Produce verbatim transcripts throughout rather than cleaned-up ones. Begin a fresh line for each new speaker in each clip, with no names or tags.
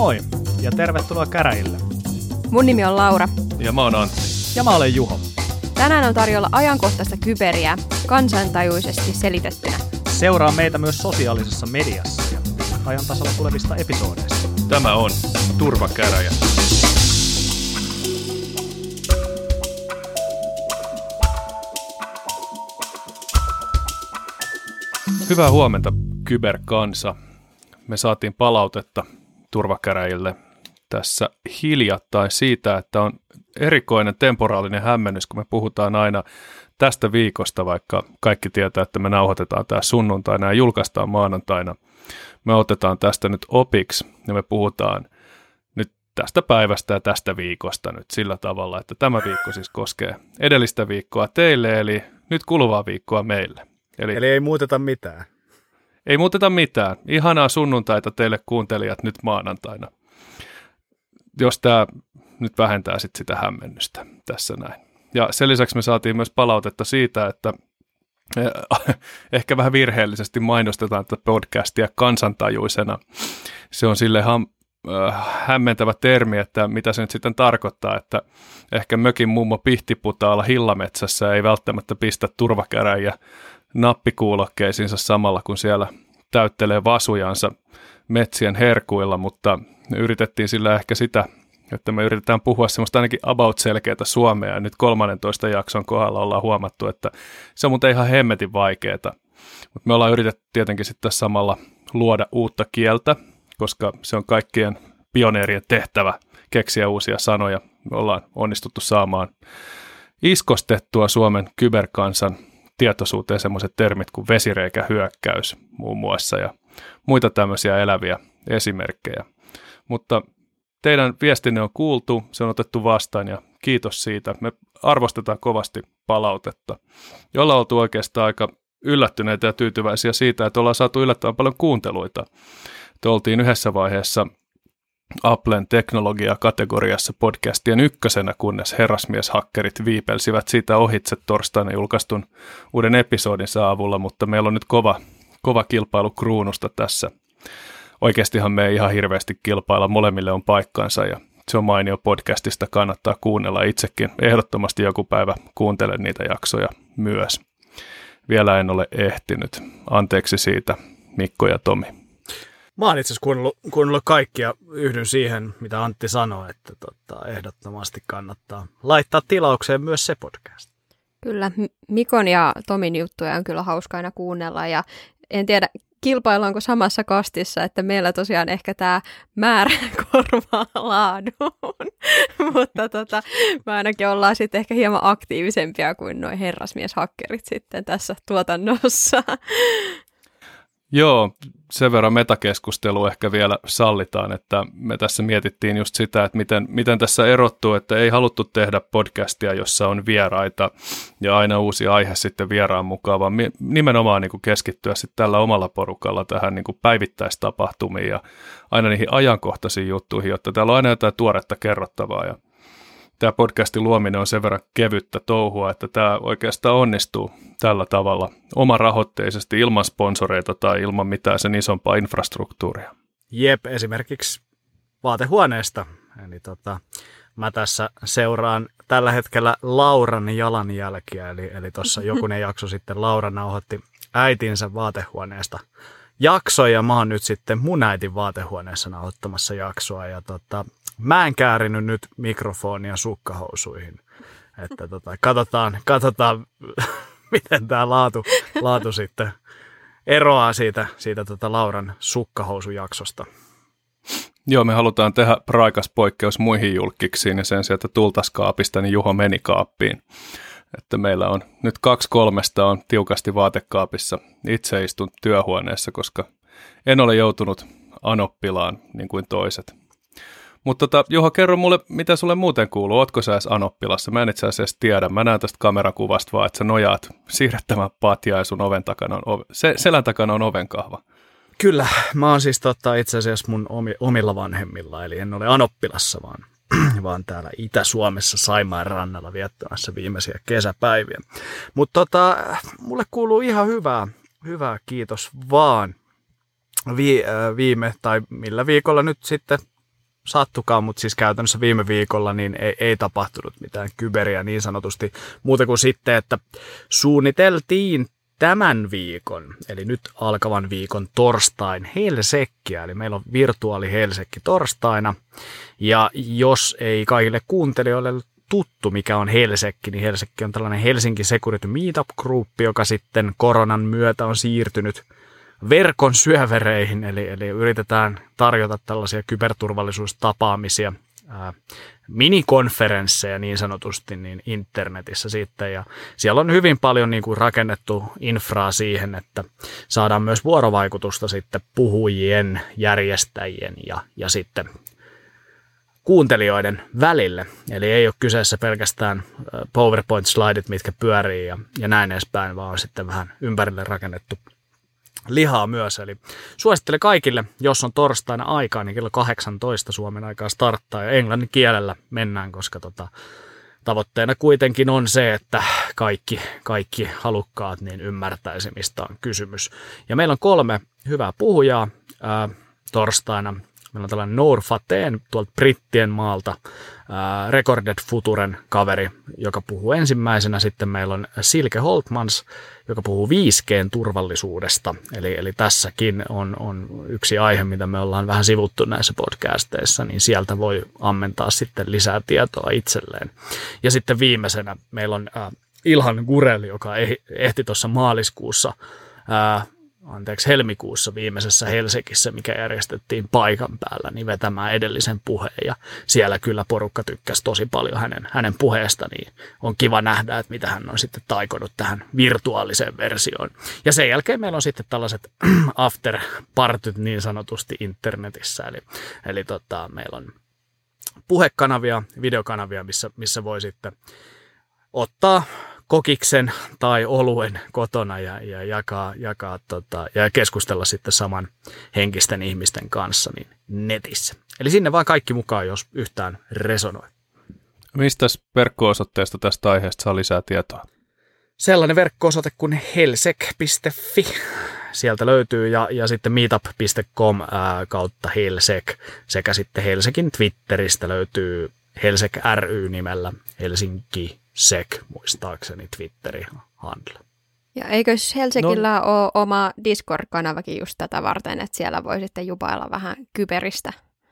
Moi ja tervetuloa käräjille.
Mun nimi on Laura.
Ja mä oon Antti.
Ja mä olen Juho.
Tänään on tarjolla ajankohtaista kyberiä kansantajuisesti selitettynä.
Seuraa meitä myös sosiaalisessa mediassa ja ajan tasalla tulevista episoodeista.
Tämä on Turvakäräjä. Hyvää huomenta, kyberkansa. Me saatiin palautetta turvakäräjille tässä hiljattain siitä, että on erikoinen temporaalinen hämmennys, kun me puhutaan aina tästä viikosta, vaikka kaikki tietää, että me nauhoitetaan tämä sunnuntaina ja julkaistaan maanantaina. Me otetaan tästä nyt opiksi ja me puhutaan nyt tästä päivästä ja tästä viikosta nyt sillä tavalla, että tämä viikko siis koskee edellistä viikkoa teille, eli nyt kuluvaa viikkoa meille.
Eli, eli ei muuteta mitään.
Ei muuteta mitään. Ihanaa sunnuntaita teille kuuntelijat nyt maanantaina. Jos tämä nyt vähentää sit sitä hämmennystä tässä näin. Ja sen lisäksi me saatiin myös palautetta siitä, että ehkä vähän virheellisesti mainostetaan tätä podcastia kansantajuisena. Se on sille ham, äh, hämmentävä termi, että mitä se nyt sitten tarkoittaa, että ehkä mökin mummo Pihtiputaalla Hillametsässä ei välttämättä pistä turvakäräjiä nappikuulokkeisiinsa samalla, kun siellä täyttelee vasujansa metsien herkuilla, mutta yritettiin sillä ehkä sitä, että me yritetään puhua semmoista ainakin about selkeätä suomea, ja nyt kolmannentoista jakson kohdalla ollaan huomattu, että se on muuten ihan hemmetin vaikeaa, mutta me ollaan yritetty tietenkin sitten samalla luoda uutta kieltä, koska se on kaikkien pioneerien tehtävä keksiä uusia sanoja. Me ollaan onnistuttu saamaan iskostettua Suomen kyberkansan tietoisuuteen semmoiset termit kuin vesireikähyökkäys muun muassa ja muita tämmöisiä eläviä esimerkkejä. Mutta teidän viestinne on kuultu, se on otettu vastaan ja kiitos siitä. Me arvostetaan kovasti palautetta, jolla on oltu oikeastaan aika yllättyneitä ja tyytyväisiä siitä, että ollaan saatu yllättävän paljon kuunteluita. Te oltiin yhdessä vaiheessa Applen teknologia-kategoriassa podcastien ykkösenä, kunnes herrasmieshakkerit viipelsivät siitä ohitse torstaina julkaistun uuden episodinsa avulla, mutta meillä on nyt kova, kova kilpailu kruunusta tässä. Oikeastihan me ei ihan hirveästi kilpailla, molemmille on paikkansa ja se on mainio podcastista, kannattaa kuunnella itsekin. Ehdottomasti joku päivä kuuntelen niitä jaksoja myös. Vielä en ole ehtinyt. Anteeksi siitä, Mikko ja Tomi.
Mä oon itse asiassa kuunnellut, kuunnellut kaikkia, yhdyn siihen, mitä Antti sanoi, että tota, ehdottomasti kannattaa laittaa tilaukseen myös se podcast.
Kyllä, Mikon ja Tomin juttuja on kyllä hauska aina kuunnella ja en tiedä, kilpaillaanko samassa kastissa, että meillä tosiaan ehkä tämä määrä korvaa laadun, mutta tota, me ainakin ollaan sitten ehkä hieman aktiivisempia kuin nuo herrasmieshakkerit sitten tässä tuotannossa.
Joo, sen verran metakeskustelu ehkä vielä sallitaan, että me tässä mietittiin just sitä, että miten, miten tässä erottuu, että ei haluttu tehdä podcastia, jossa on vieraita ja aina uusi aihe sitten vieraan mukaan, vaan nimenomaan niin kuin keskittyä sitten tällä omalla porukalla tähän niin kuin päivittäistapahtumiin ja aina niihin ajankohtaisiin juttuihin, jotta täällä on aina jotain tuoretta kerrottavaa ja tämä podcastin luominen on sen verran kevyttä touhua, että tämä oikeastaan onnistuu tällä tavalla omarahoitteisesti ilman sponsoreita tai ilman mitään sen isompaa infrastruktuuria.
Jep, esimerkiksi vaatehuoneesta. Eli tota, mä tässä seuraan tällä hetkellä Lauran jalanjälkiä, eli, eli tuossa jokunen jakso sitten Laura nauhoitti äitinsä vaatehuoneesta jaksoa, ja mä oon nyt sitten mun äitin vaatehuoneessa nauhoittamassa jaksoa, ja tota, mä en käärinyt nyt mikrofonia sukkahousuihin, että tota, katsotaan, katsotaan miten tämä laatu, laatu sitten eroaa siitä, siitä tota Lauran sukkahousujaksosta.
Joo, me halutaan tehdä raikas poikkeus muihin julkiksiin ja sen sijaan, että tultas kaapista, niin Juho meni kaappiin. Että meillä on nyt kaksi kolmesta on tiukasti vaatekaapissa. Itse istun työhuoneessa, koska en ole joutunut anoppilaan niin kuin toiset. Mutta tota, Juho, kerro mulle, mitä sulle muuten kuuluu. Ootko sä edes anoppilassa? Mä en itse asiassa tiedä. Mä näen tästä kamerakuvasta vaan, että sä nojaat siirrettämään patjaa ja sun oven takana on ove, se, selän takana on ovenkahva.
Kyllä, mä oon siis tota, itse asiassa mun omi, omilla vanhemmilla, eli en ole anoppilassa, vaan, vaan täällä Itä-Suomessa Saimaan rannalla viettämässä viimeisiä kesäpäiviä. Mutta tota, mulle kuuluu ihan hyvää, hyvää kiitos vaan. Vi, äh, viime tai millä viikolla nyt sitten sattukaan, mutta siis käytännössä viime viikolla niin ei, ei tapahtunut mitään kyberiä niin sanotusti. Muuta kuin sitten, että suunniteltiin tämän viikon, eli nyt alkavan viikon torstain Helsekkiä, eli meillä on virtuaali Helsekki torstaina, ja jos ei kaikille kuuntelijoille tuttu, mikä on Helsekki, niin Helsekki on tällainen Helsinki Security Meetup Group, joka sitten koronan myötä on siirtynyt verkon syövereihin, eli, eli yritetään tarjota tällaisia kyberturvallisuustapaamisia, ää, minikonferensseja niin sanotusti niin internetissä sitten, ja siellä on hyvin paljon niin kuin rakennettu infraa siihen, että saadaan myös vuorovaikutusta sitten puhujien, järjestäjien ja, ja sitten kuuntelijoiden välille. Eli ei ole kyseessä pelkästään PowerPoint-slaidit, mitkä pyörii ja, ja näin edespäin, vaan on sitten vähän ympärille rakennettu lihaa myös. Eli suosittelen kaikille, jos on torstaina aikaa, niin kello kahdeksantoista Suomen aikaa starttaa ja englannin kielellä mennään, koska tota, tavoitteena kuitenkin on se, että kaikki, kaikki halukkaat niin ymmärtäisi, mistä on kysymys. Ja meillä on kolme hyvää puhujaa ää, torstaina. Meillä on tällainen Noor Fateen tuolta Brittien maalta, ää, Recorded Futuren kaveri, joka puhuu ensimmäisenä. Sitten meillä on Silke Holtmans, joka puhuu viisi G:n turvallisuudesta. Eli, eli tässäkin on, on yksi aihe, mitä me ollaan vähän sivuttu näissä podcasteissa, niin sieltä voi ammentaa sitten lisää tietoa itselleen. Ja sitten viimeisenä meillä on ää, Ilhan Gurel, joka ehti tuossa maaliskuussa ää, anteeksi, helmikuussa viimeisessä Helsingissä, mikä järjestettiin paikan päällä, niin vetämään edellisen puheen. Ja siellä kyllä porukka tykkäsi tosi paljon hänen, hänen puheesta, niin on kiva nähdä, että mitä hän on sitten taikonut tähän virtuaaliseen versioon. Ja sen jälkeen meillä on sitten tällaiset after-partyt niin sanotusti internetissä. Eli, eli tota, meillä on puhekanavia, videokanavia, missä, missä voi sitten ottaa kokiksen tai oluen kotona ja, ja jakaa, jakaa tota, ja keskustella sitten saman henkisten ihmisten kanssa niin netissä. Eli sinne vaan kaikki mukaan, jos yhtään resonoi.
Mistä verkko-osoitteesta tästä aiheesta saa lisää tietoa?
Sellainen verkko-osoite kuin helsek piste fi. Sieltä löytyy ja, ja sitten meetup piste com ää, kautta Helsek sekä sitten Helsekin Twitteristä löytyy Helsek ry nimellä Helsinki Sek, muistaakseni Twitterin handle.
Ja eikös Helsikillä no, ole oma Discord-kanavakin just tätä varten, että siellä voi sitten jupailla vähän kyberistä?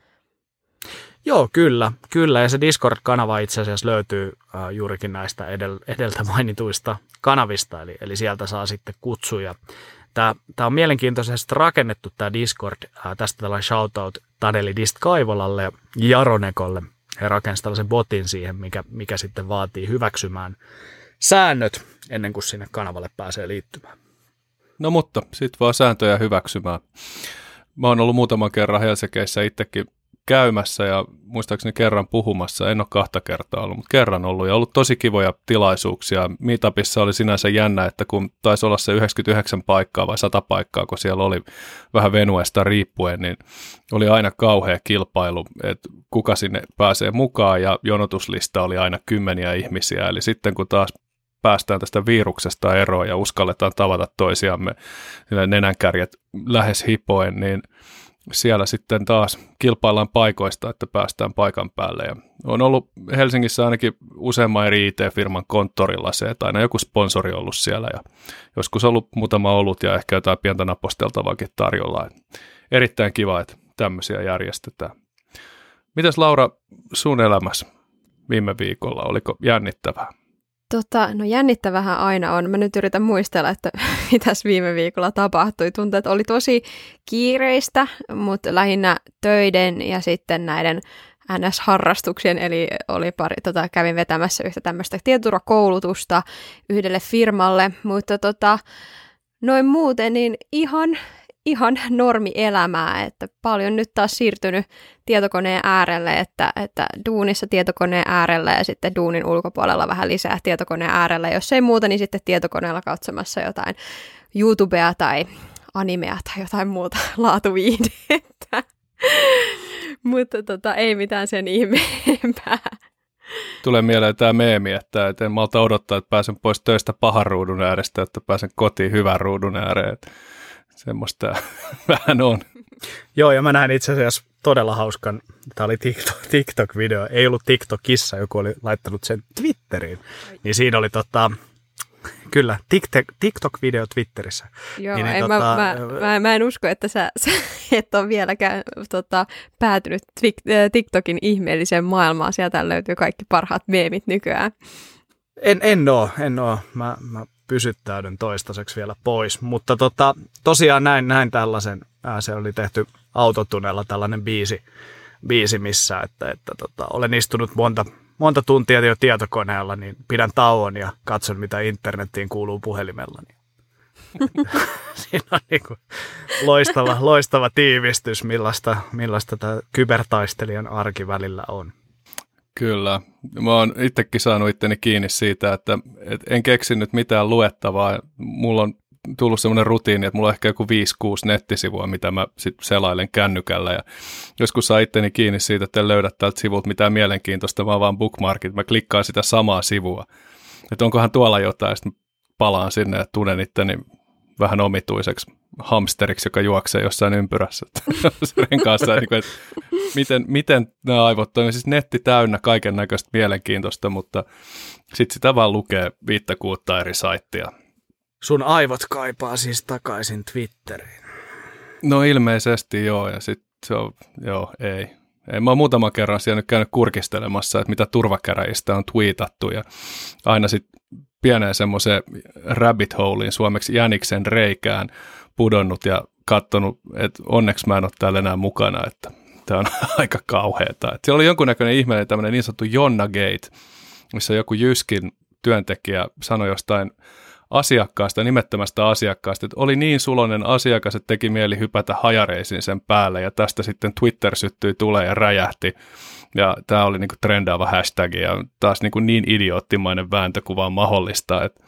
Joo, kyllä. Kyllä, ja se Discord-kanava itse asiassa löytyy äh, juurikin näistä edel- edeltä mainituista kanavista, eli, eli sieltä saa sitten kutsuja. Tämä, tämä on mielenkiintoisesti rakennettu tämä Discord, äh, tästä tällainen shoutout Taneli Dist-Kaivolalle ja Jaronekolle. He rakensivat tällaisen botin siihen, mikä, mikä sitten vaatii hyväksymään säännöt ennen kuin sinne kanavalle pääsee liittymään.
No mutta, sitten vaan sääntöjä hyväksymään. Mä oon ollut muutaman kerran Helsingissä itsekin käymässä ja muistaakseni kerran puhumassa. En ole kahta kertaa ollut, mutta kerran ollut ja ollut tosi kivoja tilaisuuksia. Meetupissa oli sinänsä jännä, että kun taisi olla se yhdeksänkymmentäyhdeksän paikkaa vai sata paikkaa, kun siellä oli vähän venuesta riippuen, niin oli aina kauhea kilpailu, että kuka sinne pääsee mukaan ja jonotuslista oli aina kymmeniä ihmisiä. Eli sitten kun taas päästään tästä viruksesta eroon ja uskalletaan tavata toisiamme nenänkärjet lähes hipoen, niin siellä sitten taas kilpaillaan paikoista, että päästään paikan päälle. Ja on ollut Helsingissä ainakin useamman eri I T-firman konttorilla se, että aina joku sponsori on ollut siellä ja joskus on ollut muutama olut ja ehkä jotain pientä naposteltavaakin tarjolla. Erittäin kiva, että tämmöisiä järjestetään. Mitäs Laura sun elämässä viime viikolla? Oliko jännittävää?
Tota, no jännittävähän aina on. Mä nyt yritän muistella, että mitäs viime viikolla tapahtui. Tuntuu, että oli tosi kiireistä, mutta lähinnä töiden ja sitten näiden N S-harrastuksien, eli oli pari, tota, kävin vetämässä yhtä tämmöistä tietoturvakoulutusta yhdelle firmalle, mutta tota, noin muuten niin ihan, ihan normielämää, että paljon nyt taas siirtynyt tietokoneen äärelle, että, että duunissa tietokoneen äärellä ja sitten duunin ulkopuolella vähän lisää tietokoneen äärellä. Jos ei muuta, niin sitten tietokoneella katsomassa jotain YouTubea tai animea tai jotain muuta laatuviihdettä. Mutta tota, ei mitään sen ihmeempää.
Tulee mieleen tämä meemi, että en malta odottaa, että pääsen pois töistä pahan ruudun äärestä, että pääsen kotiin hyvän ruudun ääreen. Semmoista vähän on.
Joo, ja mä näin itse asiassa todella hauskan, tämä oli TikTok, TikTok-video, ei ollut TikTokissa, joku oli laittanut sen Twitteriin, niin siinä oli tota, kyllä, TikTok-video Twitterissä.
Joo,
niin,
ei,
niin,
mä,
tota,
mä, mä, mä en usko, että sä, sä et ole vieläkään tota, päätynyt TikTokin ihmeelliseen maailmaan. Sieltä löytyy kaikki parhaat meemit nykyään.
En, en oo, en oo. Mä, mä pysyttäydyn toistaiseksi vielä pois, mutta tota, tosiaan näin, näin tällaisen, ää, se oli tehty autotunnella tällainen biisi, biisi missä, että, että tota, olen istunut monta, monta tuntia jo tietokoneella, niin pidän tauon ja katson, mitä internettiin kuuluu puhelimella. Siinä on niin kuin loistava, loistava tiivistys, millaista, millaista tämä kybertaistelijan arki välillä on.
Kyllä. Mä oon itsekin saanut itteni kiinni siitä, että, että en keksinyt mitään luettavaa. Mulla on tullut semmoinen rutiini, että mulla on ehkä joku viisi kuusi nettisivua, mitä mä sit selailen kännykällä. Ja joskus saa itteni kiinni siitä, että en löydä tältä sivulta mitään mielenkiintoista, vaan vaan bookmarkit. Mä klikkaan sitä samaa sivua. Että onkohan tuolla jotain, sitten palaan sinne ja tunnen itteni vähän omituiseksi hamsteriksi, joka juoksee jossain ympyrässä sen kanssa, että miten, miten nämä aivot toimii. Siis netti täynnä kaiken näköistä mielenkiintoista, mutta sitten sitä vaan lukee viittä kuutta eri saittia.
Sun aivot kaipaa siis takaisin Twitteriin.
No ilmeisesti joo, ja sitten se on, joo, ei. ei. Mä oon muutaman kerran siellä nyt käynyt kurkistelemassa, että mitä turvakäräjistä on tweetattu, ja aina sitten pieneen semmoiseen rabbit holein, suomeksi jäniksen reikään pudonnut ja katsonut, että onneksi mä en ole täällä enää mukana, että tämä on aika kauheata. Että siellä oli jonkunnäköinen ihmeellinen tämmöinen niin sanottu Jonna Gate, missä joku Jyskin työntekijä sanoi jostain asiakkaasta, nimettömästä asiakkaasta, että oli niin suloinen asiakas, että teki mieli hypätä hajareisin sen päälle, ja tästä sitten Twitter syttyi tulee ja räjähti. Ja tämä oli niinku trendaava hashtag ja taas niinku niin idioottimainen vääntö kuin vaan mahdollista, että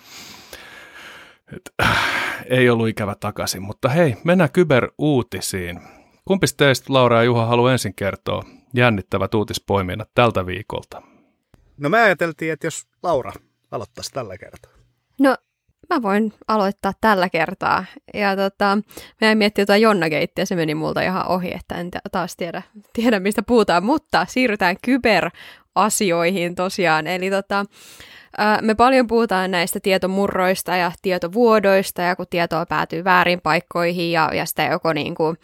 et, äh, ei ollut ikävä takaisin. Mutta hei, mennään kyberuutisiin. Kumpis teistä, Laura ja Juha, haluaa ensin kertoa jännittävät uutispoiminnat tältä viikolta?
No me ajateltiin, että jos Laura aloittaisi tällä kertaa.
No, mä voin aloittaa tällä kertaa. Ja tota, mä en miettiä jotain Jonnageittiä, se meni multa ihan ohi, että en taas tiedä, tiedä mistä puhutaan, mutta siirrytään kyberasioihin tosiaan. Eli tota, me paljon puhutaan näistä tietomurroista ja tietovuodoista, ja kun tietoa päätyy väärin paikkoihin, ja, ja sitä joko niin kuin,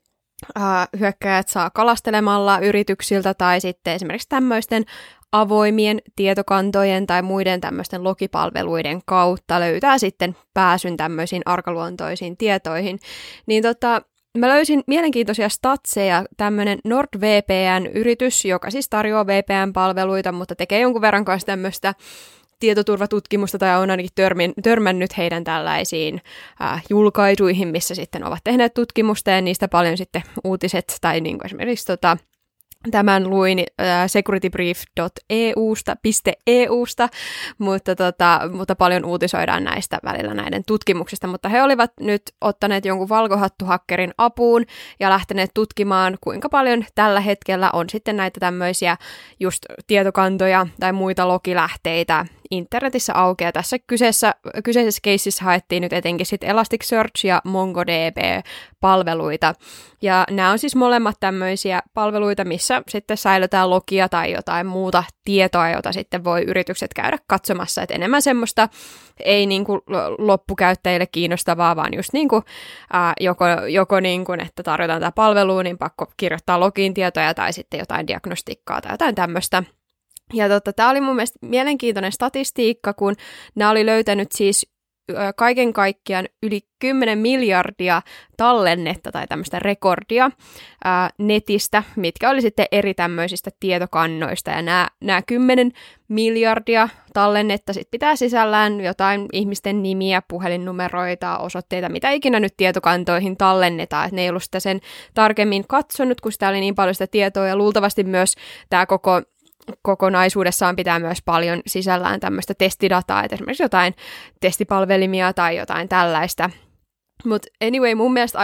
uh, hyökkäjät saa kalastelemalla yrityksiltä, tai sitten esimerkiksi tämmöisten avoimien tietokantojen tai muiden tämmöisten logipalveluiden kautta löytää sitten pääsyn tämmöisiin arkaluontoisiin tietoihin. Niin tota, mä löysin mielenkiintoisia statseja, tämmöinen NordVPN-yritys, joka siis tarjoaa V P N-palveluita, mutta tekee jonkun verran kanssa tämmöistä tietoturvatutkimusta tai on ainakin törmin, törmännyt heidän tällaisiin äh, julkaisuihin, missä sitten ovat tehneet tutkimusta ja niistä paljon sitten uutiset tai niin kuin esimerkiksi tota, tämän luin äh, securitybrief piste e usta, .eusta, mutta, tota, mutta paljon uutisoidaan näistä välillä näiden tutkimuksista, mutta he olivat nyt ottaneet jonkun valkohattuhakkerin apuun ja lähteneet tutkimaan, kuinka paljon tällä hetkellä on sitten näitä tämmöisiä just tietokantoja tai muita logilähteitä internetissä aukeaa. Tässä kyseessä, kyseisessä keississä haettiin nyt etenkin sitten Elasticsearch ja MongoDB-palveluita. Ja nämä on siis molemmat tämmöisiä palveluita, missä sitten säilytään logia tai jotain muuta tietoa, jota sitten voi yritykset käydä katsomassa. Et enemmän semmoista ei niin kuin loppukäyttäjille kiinnostavaa, vaan just niin kuin, ää, joko, joko niin kuin, että tarjotaan tätä palvelua, niin pakko kirjoittaa login tietoja tai sitten jotain diagnostiikkaa tai jotain tämmöistä. Ja totta, tämä oli mun mielestä mielenkiintoinen statistiikka, kun nämä oli löytänyt siis kaiken kaikkiaan yli kymmenen miljardia tallennetta tai tämmöistä rekordia ää, netistä, mitkä oli sitten eri tämmöisistä tietokannoista. Ja nämä, nämä kymmenen miljardia tallennetta sit pitää sisällään jotain ihmisten nimiä, puhelinnumeroita, osoitteita, mitä ikinä nyt tietokantoihin tallennetaan. Et ne ei ollut sitä sen tarkemmin katsonut, kun sitä oli niin paljon sitä tietoa, ja luultavasti myös tämä koko kokonaisuudessaan pitää myös paljon sisällään tämmöistä testidataa, että esimerkiksi jotain testipalvelimia tai jotain tällaista. Mutta anyway, mun mielestä aika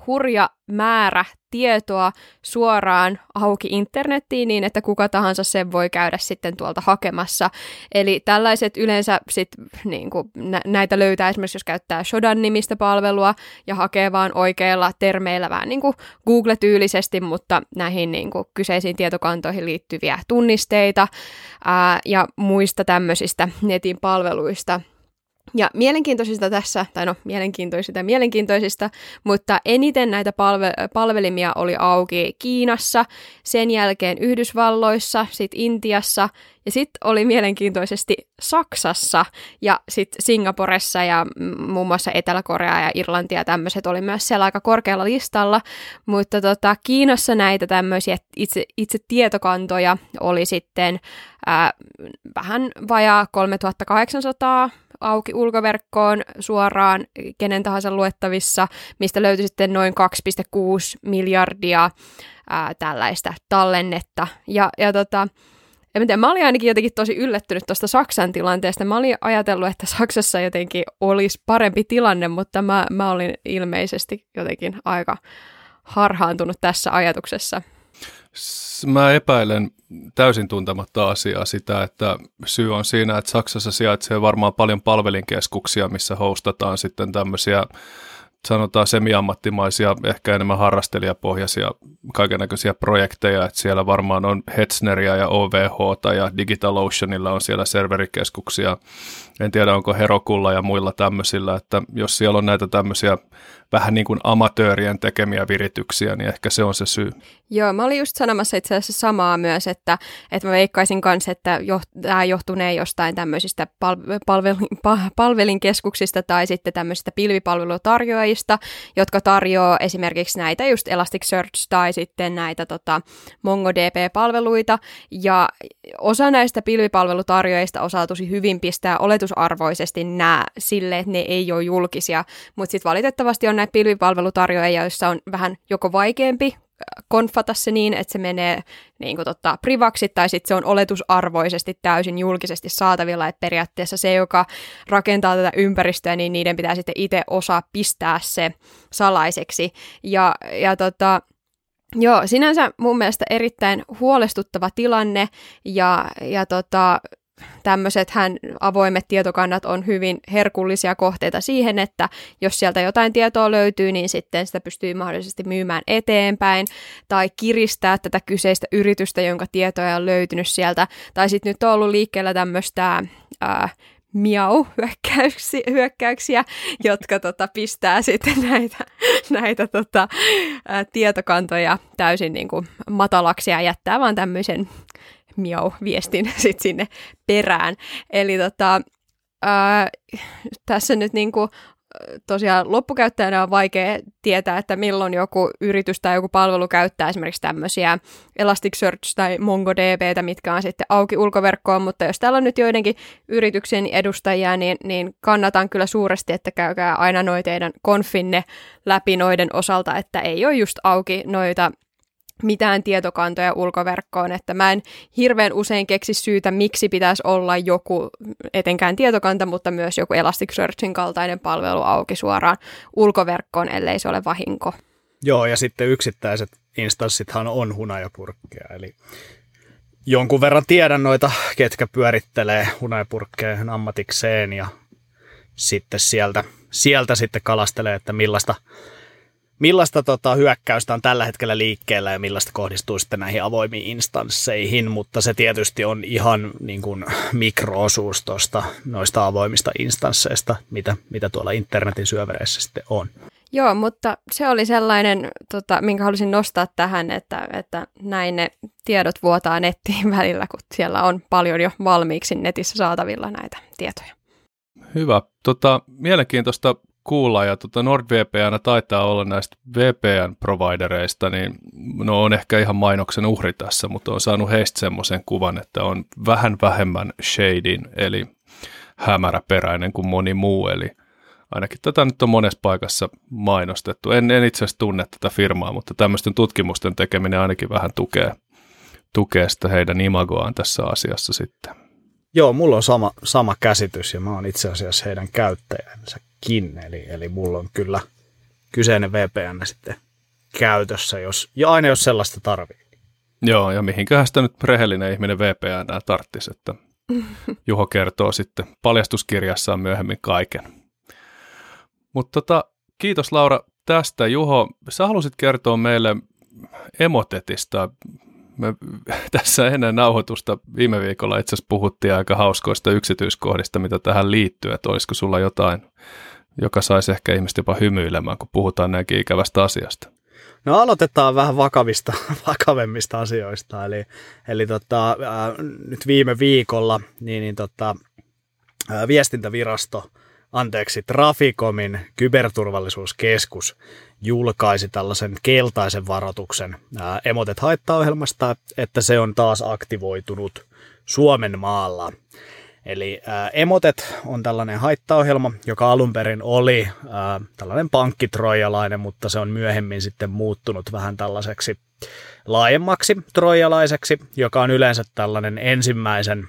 hurja määrä tietoa suoraan auki internettiin niin, että kuka tahansa sen voi käydä sitten tuolta hakemassa. Eli tällaiset yleensä sit, niin kuin, nä- näitä löytää esimerkiksi, jos käyttää Shodan-nimistä palvelua ja hakee vaan oikeilla termeillä vähän niin kuin Google-tyylisesti, mutta näihin niin kuin kyseisiin tietokantoihin liittyviä tunnisteita ää, ja muista tämmöisistä netin palveluista. Ja mielenkiintoisista tässä, tai no mielenkiintoisista ja mielenkiintoisista, mutta eniten näitä palve- palvelimia oli auki Kiinassa, sen jälkeen Yhdysvalloissa, sitten Intiassa ja sitten oli mielenkiintoisesti Saksassa ja sitten Singaporessa ja muun muassa Etelä-Korea ja Irlanti ja tämmöiset oli myös siellä aika korkealla listalla, mutta tota, Kiinassa näitä tämmöisiä itse, itse tietokantoja oli sitten ää, vähän vajaa kolmetuhattakahdeksansataa auki ulkoverkkoon suoraan kenen tahansa luettavissa, mistä löytyi sitten noin kaksi pilkku kuusi miljardia ää, tällaista tallennetta. Ja, ja tota, en tiedä, mä olin ainakin jotenkin tosi yllättynyt tuosta Saksan tilanteesta. Mä olin ajatellut, että Saksassa jotenkin olisi parempi tilanne, mutta mä, mä olin ilmeisesti jotenkin aika harhaantunut tässä ajatuksessa.
Mä epäilen täysin tuntematta asiaa sitä, että syy on siinä, että Saksassa sijaitsee varmaan paljon palvelinkeskuksia, missä hostataan sitten tämmöisiä, sanotaan semi-ammattimaisia, ehkä enemmän harrastelijapohjaisia kaikennäköisiä projekteja, että siellä varmaan on Hetzneria ja O V H:ta ja DigitalOceanilla on siellä serverikeskuksia. En tiedä, onko Herokulla ja muilla tämmöisillä, että jos siellä on näitä tämmöisiä vähän niin kuin amatöörien tekemiä virityksiä, niin ehkä se on se syy.
Joo, mä olin just sanomassa itse asiassa samaa myös, että, että mä veikkaisin kanssa, että jo, tämä johtunee jostain tämmöisistä palve, palvelin, palvelinkeskuksista tai sitten tämmöisistä pilvipalvelutarjoajista, jotka tarjoaa esimerkiksi näitä just Elasticsearch tai sitten näitä tota, MongoDB-palveluita, ja osa näistä pilvipalvelutarjoajista osaa tosi hyvin pistää oletusarvoisesti nämä sille, että ne ei ole julkisia, mutta sitten valitettavasti on näitä pilvipalvelutarjoajia, joissa on vähän joko vaikeampi konfata se niin, että se menee niin kuin totta, privaksi, tai sitten se on oletusarvoisesti täysin julkisesti saatavilla, että periaatteessa se, joka rakentaa tätä ympäristöä, niin niiden pitää sitten itse osaa pistää se salaiseksi. Ja, ja tota, joo, sinänsä mun mielestä erittäin huolestuttava tilanne, ja, ja tota, tämmöisethän avoimet tietokannat on hyvin herkullisia kohteita siihen, että jos sieltä jotain tietoa löytyy, niin sitten sitä pystyy mahdollisesti myymään eteenpäin tai kiristää tätä kyseistä yritystä, jonka tietoja on löytynyt sieltä. Tai sitten nyt on ollut liikkeellä tämmöistä ää, miau-hyökkäyksiä, jotka tota, pistää sitten näitä, näitä tota, ää, tietokantoja täysin niin kuin matalaksi ja jättää vaan tämmöisen miau-viestin sit sinne perään. Eli tota, ää, tässä nyt niinku, tosiaan loppukäyttäjänä on vaikea tietää, että milloin joku yritys tai joku palvelu käyttää esimerkiksi tämmöisiä Elasticsearch tai MongoDBtä, mitkä on sitten auki ulkoverkkoon, mutta jos täällä on nyt joidenkin yrityksen edustajia, niin, niin kannatan kyllä suuresti, että käykää aina noi teidän konfinne läpi noiden osalta, että ei ole just auki noita mitään tietokantoja ulkoverkkoon, että mä en hirveän usein keksi syytä, miksi pitäisi olla joku etenkään tietokanta, mutta myös joku Elasticsearchin kaltainen palvelu auki suoraan ulkoverkkoon, ellei se ole vahinko.
Joo, ja sitten yksittäiset instanssithan on hunajapurkkeja, eli jonkun verran tiedän noita, ketkä pyörittelee hunajapurkkeja ammatikseen, ja sitten sieltä, sieltä sitten kalastelee, että millaista Millaista tota, hyökkäystä on tällä hetkellä liikkeellä ja millaista kohdistuu sitten näihin avoimiin instansseihin, mutta se tietysti on ihan niin kuin mikroosuus tuosta noista avoimista instansseista, mitä, mitä tuolla internetin syövereissä sitten on.
Joo, mutta se oli sellainen, tota, minkä halusin nostaa tähän, että, että näin ne tiedot vuotaa nettiin välillä, kun siellä on paljon jo valmiiksi netissä saatavilla näitä tietoja.
Hyvä. Tota, mielenkiintoista kuulla, ja tota NordVPN taitaa olla näistä V P N-providereista, niin no on ehkä ihan mainoksen uhri tässä, mutta on saanut heistä semmoisen kuvan, että on vähän vähemmän shadin, eli hämäräperäinen kuin moni muu, eli ainakin tätä nyt on monessa paikassa mainostettu. En, en itse asiassa tunne tätä firmaa, mutta tämmöisten tutkimusten tekeminen ainakin vähän tukee, tukee sitä heidän imagoaan tässä asiassa sitten.
Joo, mulla on sama, sama käsitys, ja mä oon itse asiassa heidän käyttäjänsäkin, eli, eli mulla on kyllä kyseinen V P N sitten käytössä, jos, ja aina jos sellaista tarvii.
Joo, ja mihinköhän sitä nyt rehellinen ihminen V P N:ää tarttisi, että Juho kertoo sitten paljastuskirjassaan myöhemmin kaiken. Mutta tota, kiitos Laura tästä. Juho, sä halusit kertoa meille Emotetista. Me tässä ennen nauhoitusta viime viikolla itse asiassa puhuttiin aika hauskoista yksityiskohdista, mitä tähän liittyy, että olisiko sulla jotain, joka saisi ehkä ihmiset jopa hymyilemään, kun puhutaan näinkin ikävästä asiasta.
No aloitetaan vähän vakavista, vakavemmista asioista, eli, eli tota, ää, nyt viime viikolla niin, niin tota, ää, viestintävirasto, anteeksi, Traficomin kyberturvallisuuskeskus julkaisi tällaisen keltaisen varoituksen ää, Emotet-haittaohjelmasta, että se on taas aktivoitunut Suomen maalla. Eli ää, Emotet on tällainen haittaohjelma, joka alun perin oli ää, tällainen pankkitroijalainen, mutta se on myöhemmin sitten muuttunut vähän tällaiseksi laajemmaksi troijalaiseksi, joka on yleensä tällainen ensimmäisen,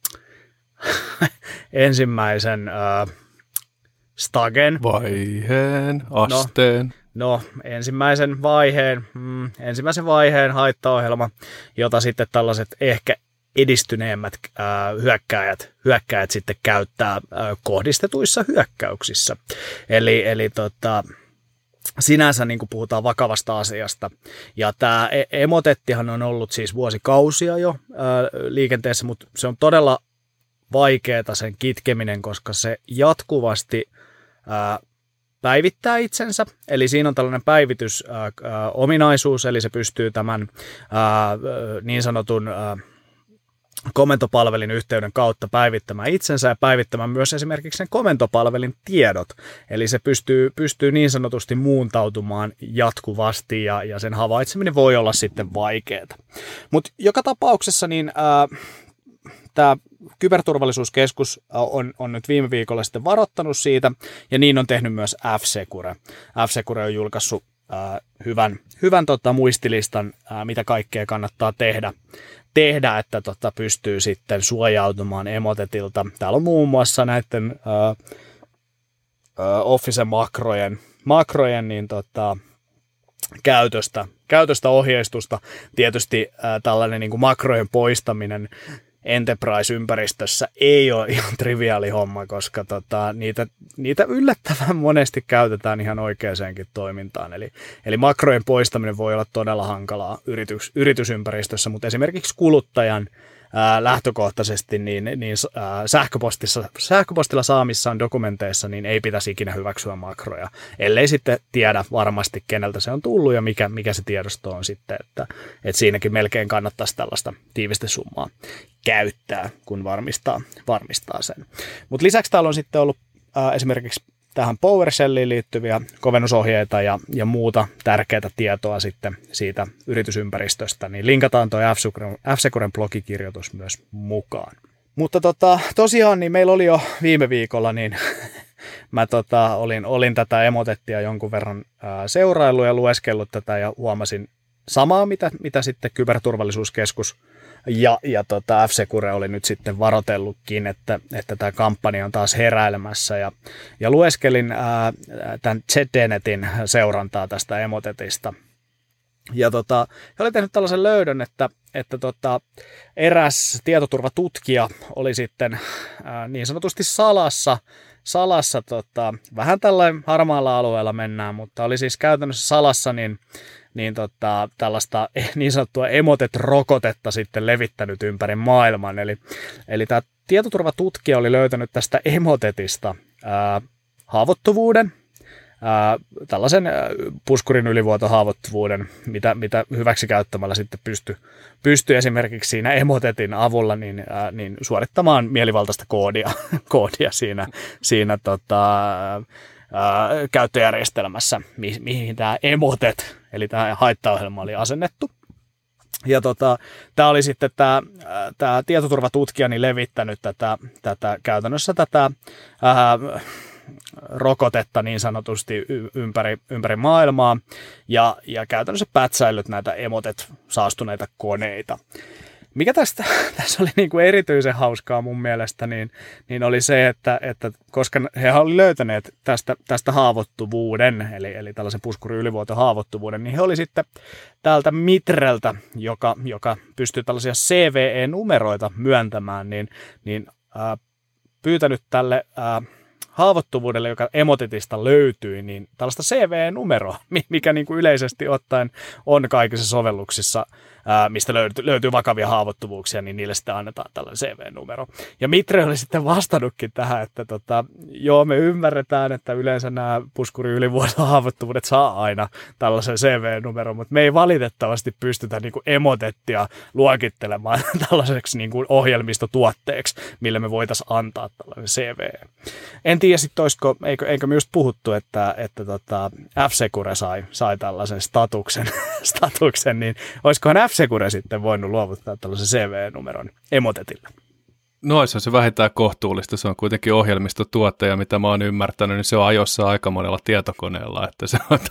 ensimmäisen ää, stagen.
Vaiheen, asteen.
No, no ensimmäisen vaiheen, mm, ensimmäisen vaiheen haittaohjelma, jota sitten tällaiset ehkä edistyneemmät äh, hyökkääjät, hyökkääjät sitten käyttää äh, kohdistetuissa hyökkäyksissä. Eli, eli tota, sinänsä niin kuin puhutaan vakavasta asiasta. Ja tämä Emotettihan on ollut siis vuosikausia jo äh, liikenteessä, mutta se on todella vaikeaa sen kitkeminen, koska se jatkuvasti äh, päivittää itsensä, eli siinä on tällainen päivitysominaisuus, eli se pystyy tämän ää, niin sanotun ää, komentopalvelin yhteyden kautta päivittämään itsensä ja päivittämään myös esimerkiksi sen komentopalvelin tiedot, eli se pystyy, pystyy niin sanotusti muuntautumaan jatkuvasti ja, ja sen havaitseminen voi olla sitten vaikeaa. Mutta joka tapauksessa niin ää, tämä Kyberturvallisuuskeskus on, on nyt viime viikolla sitten varoittanut siitä, ja niin on tehnyt myös F-Secure. F-Secure on julkaissut äh, hyvän, hyvän tota, muistilistan, äh, mitä kaikkea kannattaa tehdä, tehdä että tota, pystyy sitten suojautumaan Emotetilta. Täällä on muun muassa näiden äh, äh, Office-makrojen makrojen, niin, tota, käytöstä, käytöstä ohjeistusta. Tietysti äh, tällainen niin kuin makrojen poistaminen Enterprise-ympäristössä ei ole ihan triviaali homma, koska tota, niitä, niitä yllättävän monesti käytetään ihan oikeaankin toimintaan. Eli, eli makrojen poistaminen voi olla todella hankalaa yritys, yritysympäristössä, mutta esimerkiksi kuluttajan ää, lähtökohtaisesti niin, niin ää, sähköpostissa, sähköpostilla saamissaan dokumenteissa niin ei pitäisi ikinä hyväksyä makroja, ellei sitten tiedä varmasti keneltä se on tullut ja mikä, mikä se tiedosto on sitten, että, että siinäkin melkein kannattaisi tällaista tiivistesummaa käyttää, kun varmistaa, varmistaa sen. Mutta lisäksi täällä on sitten ollut ää, esimerkiksi tähän PowerShelliin liittyviä kovennusohjeita ja, ja muuta tärkeää tietoa sitten siitä yritysympäristöstä, niin linkataan tuo F-Securen blogikirjoitus myös mukaan. Mutta tota, tosiaan niin meillä oli jo viime viikolla, niin mä tota, olin, olin tätä Emotettia jonkun verran ää, seuraillut ja lueskellut tätä ja huomasin samaa, mitä, mitä sitten Kyberturvallisuuskeskus ja, ja tota F-Secure oli nyt sitten varoitellutkin, että, että tämä kampanja on taas heräilemässä. Ja, ja lueskelin ää, tämän ZDNetin seurantaa tästä Emotetista. Ja tota, he oli tehnyt tällaisen löydön, että, että tota, eräs tietoturvatutkija oli sitten ää, niin sanotusti salassa, salassa tota, vähän tällainen harmaalla alueella mennään, mutta oli siis käytännössä salassa niin niin tota, tällaista niin sanottua Emotet-rokotetta sitten levittänyt ympäri maailman. Eli, eli tämä tietoturvatutkija oli löytänyt tästä Emotetista ää, haavoittuvuuden, ää, tällaisen puskurin ylivuotohaavoittuvuuden, mitä, mitä hyväksikäyttämällä sitten pystyy pysty esimerkiksi siinä Emotetin avulla niin, ää, niin suorittamaan mielivaltaista koodia, koodia siinä, siinä tota, ää, käyttöjärjestelmässä, mi- mihin tämä Emotet, eli tämä haittaohjelma oli asennettu. Ja tota, tämä oli sitten tämä, tämä tietoturvatutkija niin levittänyt tätä, tätä käytännössä tätä ää, rokotetta niin sanotusti ympäri, ympäri maailmaa ja, ja käytännössä pätsäillyt näitä Emotet saastuneita koneita. mikä tästä, tässä oli niin kuin erityisen hauskaa mun mielestä, niin, niin oli se, että, että koska he oli löytäneet tästä, tästä haavoittuvuuden, eli, eli tällaisen puskuriylivuoton haavoittuvuuden, niin he oli sitten täältä Mitreltä, joka, joka pystyy tällaisia C V E-numeroita myöntämään, niin, niin äh, pyytänyt tälle äh, haavoittuvuudelle, joka Emotetista löytyi, niin tällaista C V E-numeroa, mikä niin kuin yleisesti ottaen on kaikissa sovelluksissa, ää, mistä löytyy, löytyy vakavia haavoittuvuuksia, niin niille sitten annetaan tällainen C V E-numero. Ja Mitre oli sitten vastannutkin tähän, että tota, joo, me ymmärretään, että yleensä nämä puskuriylivuoton haavoittuvuudet saa aina tällaisen C V E-numeron, mutta me ei valitettavasti pystytä niin kuin Emotettia luokittelemaan tällaiseksi niin kuin ohjelmistotuotteeksi, millä me voitaisiin antaa tällainen C V E. En tiedä sitten, olisiko, eikö, eikö me just puhuttu, että, että tota F-Secure sai, sai tällaisen statuksen, statuksen, niin olisikohan F-Secure sitten voinut luovuttaa tällaisen C V E-numeron Emotetille?
No olisi se vähintään kohtuullista, se on kuitenkin ohjelmistotuottaja, mitä mä oon ymmärtänyt, niin se on ajossa aika monella tietokoneella, että se on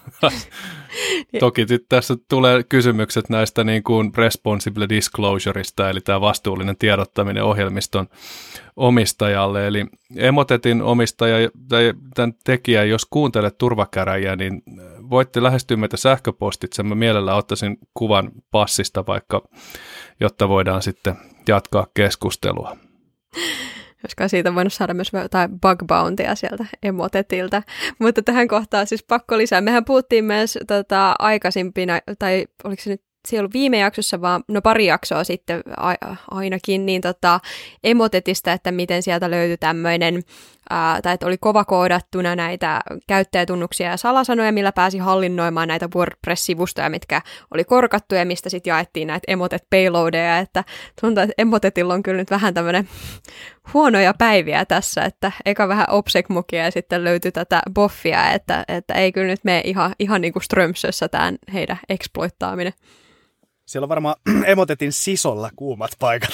toki tässä tulee kysymykset näistä niin kuin responsible disclosureista, eli tämä vastuullinen tiedottaminen ohjelmiston omistajalle, eli Emotetin omistaja tai tämän tekijä, jos kuuntelet turvakäräjiä, niin voitte lähestyä meitä sähköpostitse, mä mielellään ottaisin kuvan passista vaikka, jotta voidaan sitten jatkaa keskustelua.
Olisiko siitä voinut saada myös jotain bug bountyä sieltä Emotetiltä. Mutta tähän kohtaan siis pakko lisää. Mehän puhuttiin myös tota, aikaisimpina, tai oliko se nyt se ei ollut viime jaksossa, vaan no pari jaksoa sitten a- ainakin, niin tota, Emotetista, että miten sieltä löytyi tämmöinen, ää, tai että oli kovakoodattuna näitä käyttäjätunnuksia ja salasanoja, millä pääsi hallinnoimaan näitä WordPress-sivustoja, mitkä oli korkattu ja mistä sitten jaettiin näitä Emotet-payloadeja, että tuntuu, että Emotetilla on kyllä nyt vähän tämmöinen huonoja päiviä tässä, että eka vähän obsec-mukia ja sitten löytyi tätä boffia, että, että ei kyllä nyt mene ihan, ihan niin kuin Strömsössä tämän heidän exploittaaminen.
Siellä on varmaan Emotetin sisolla kuumat paikat.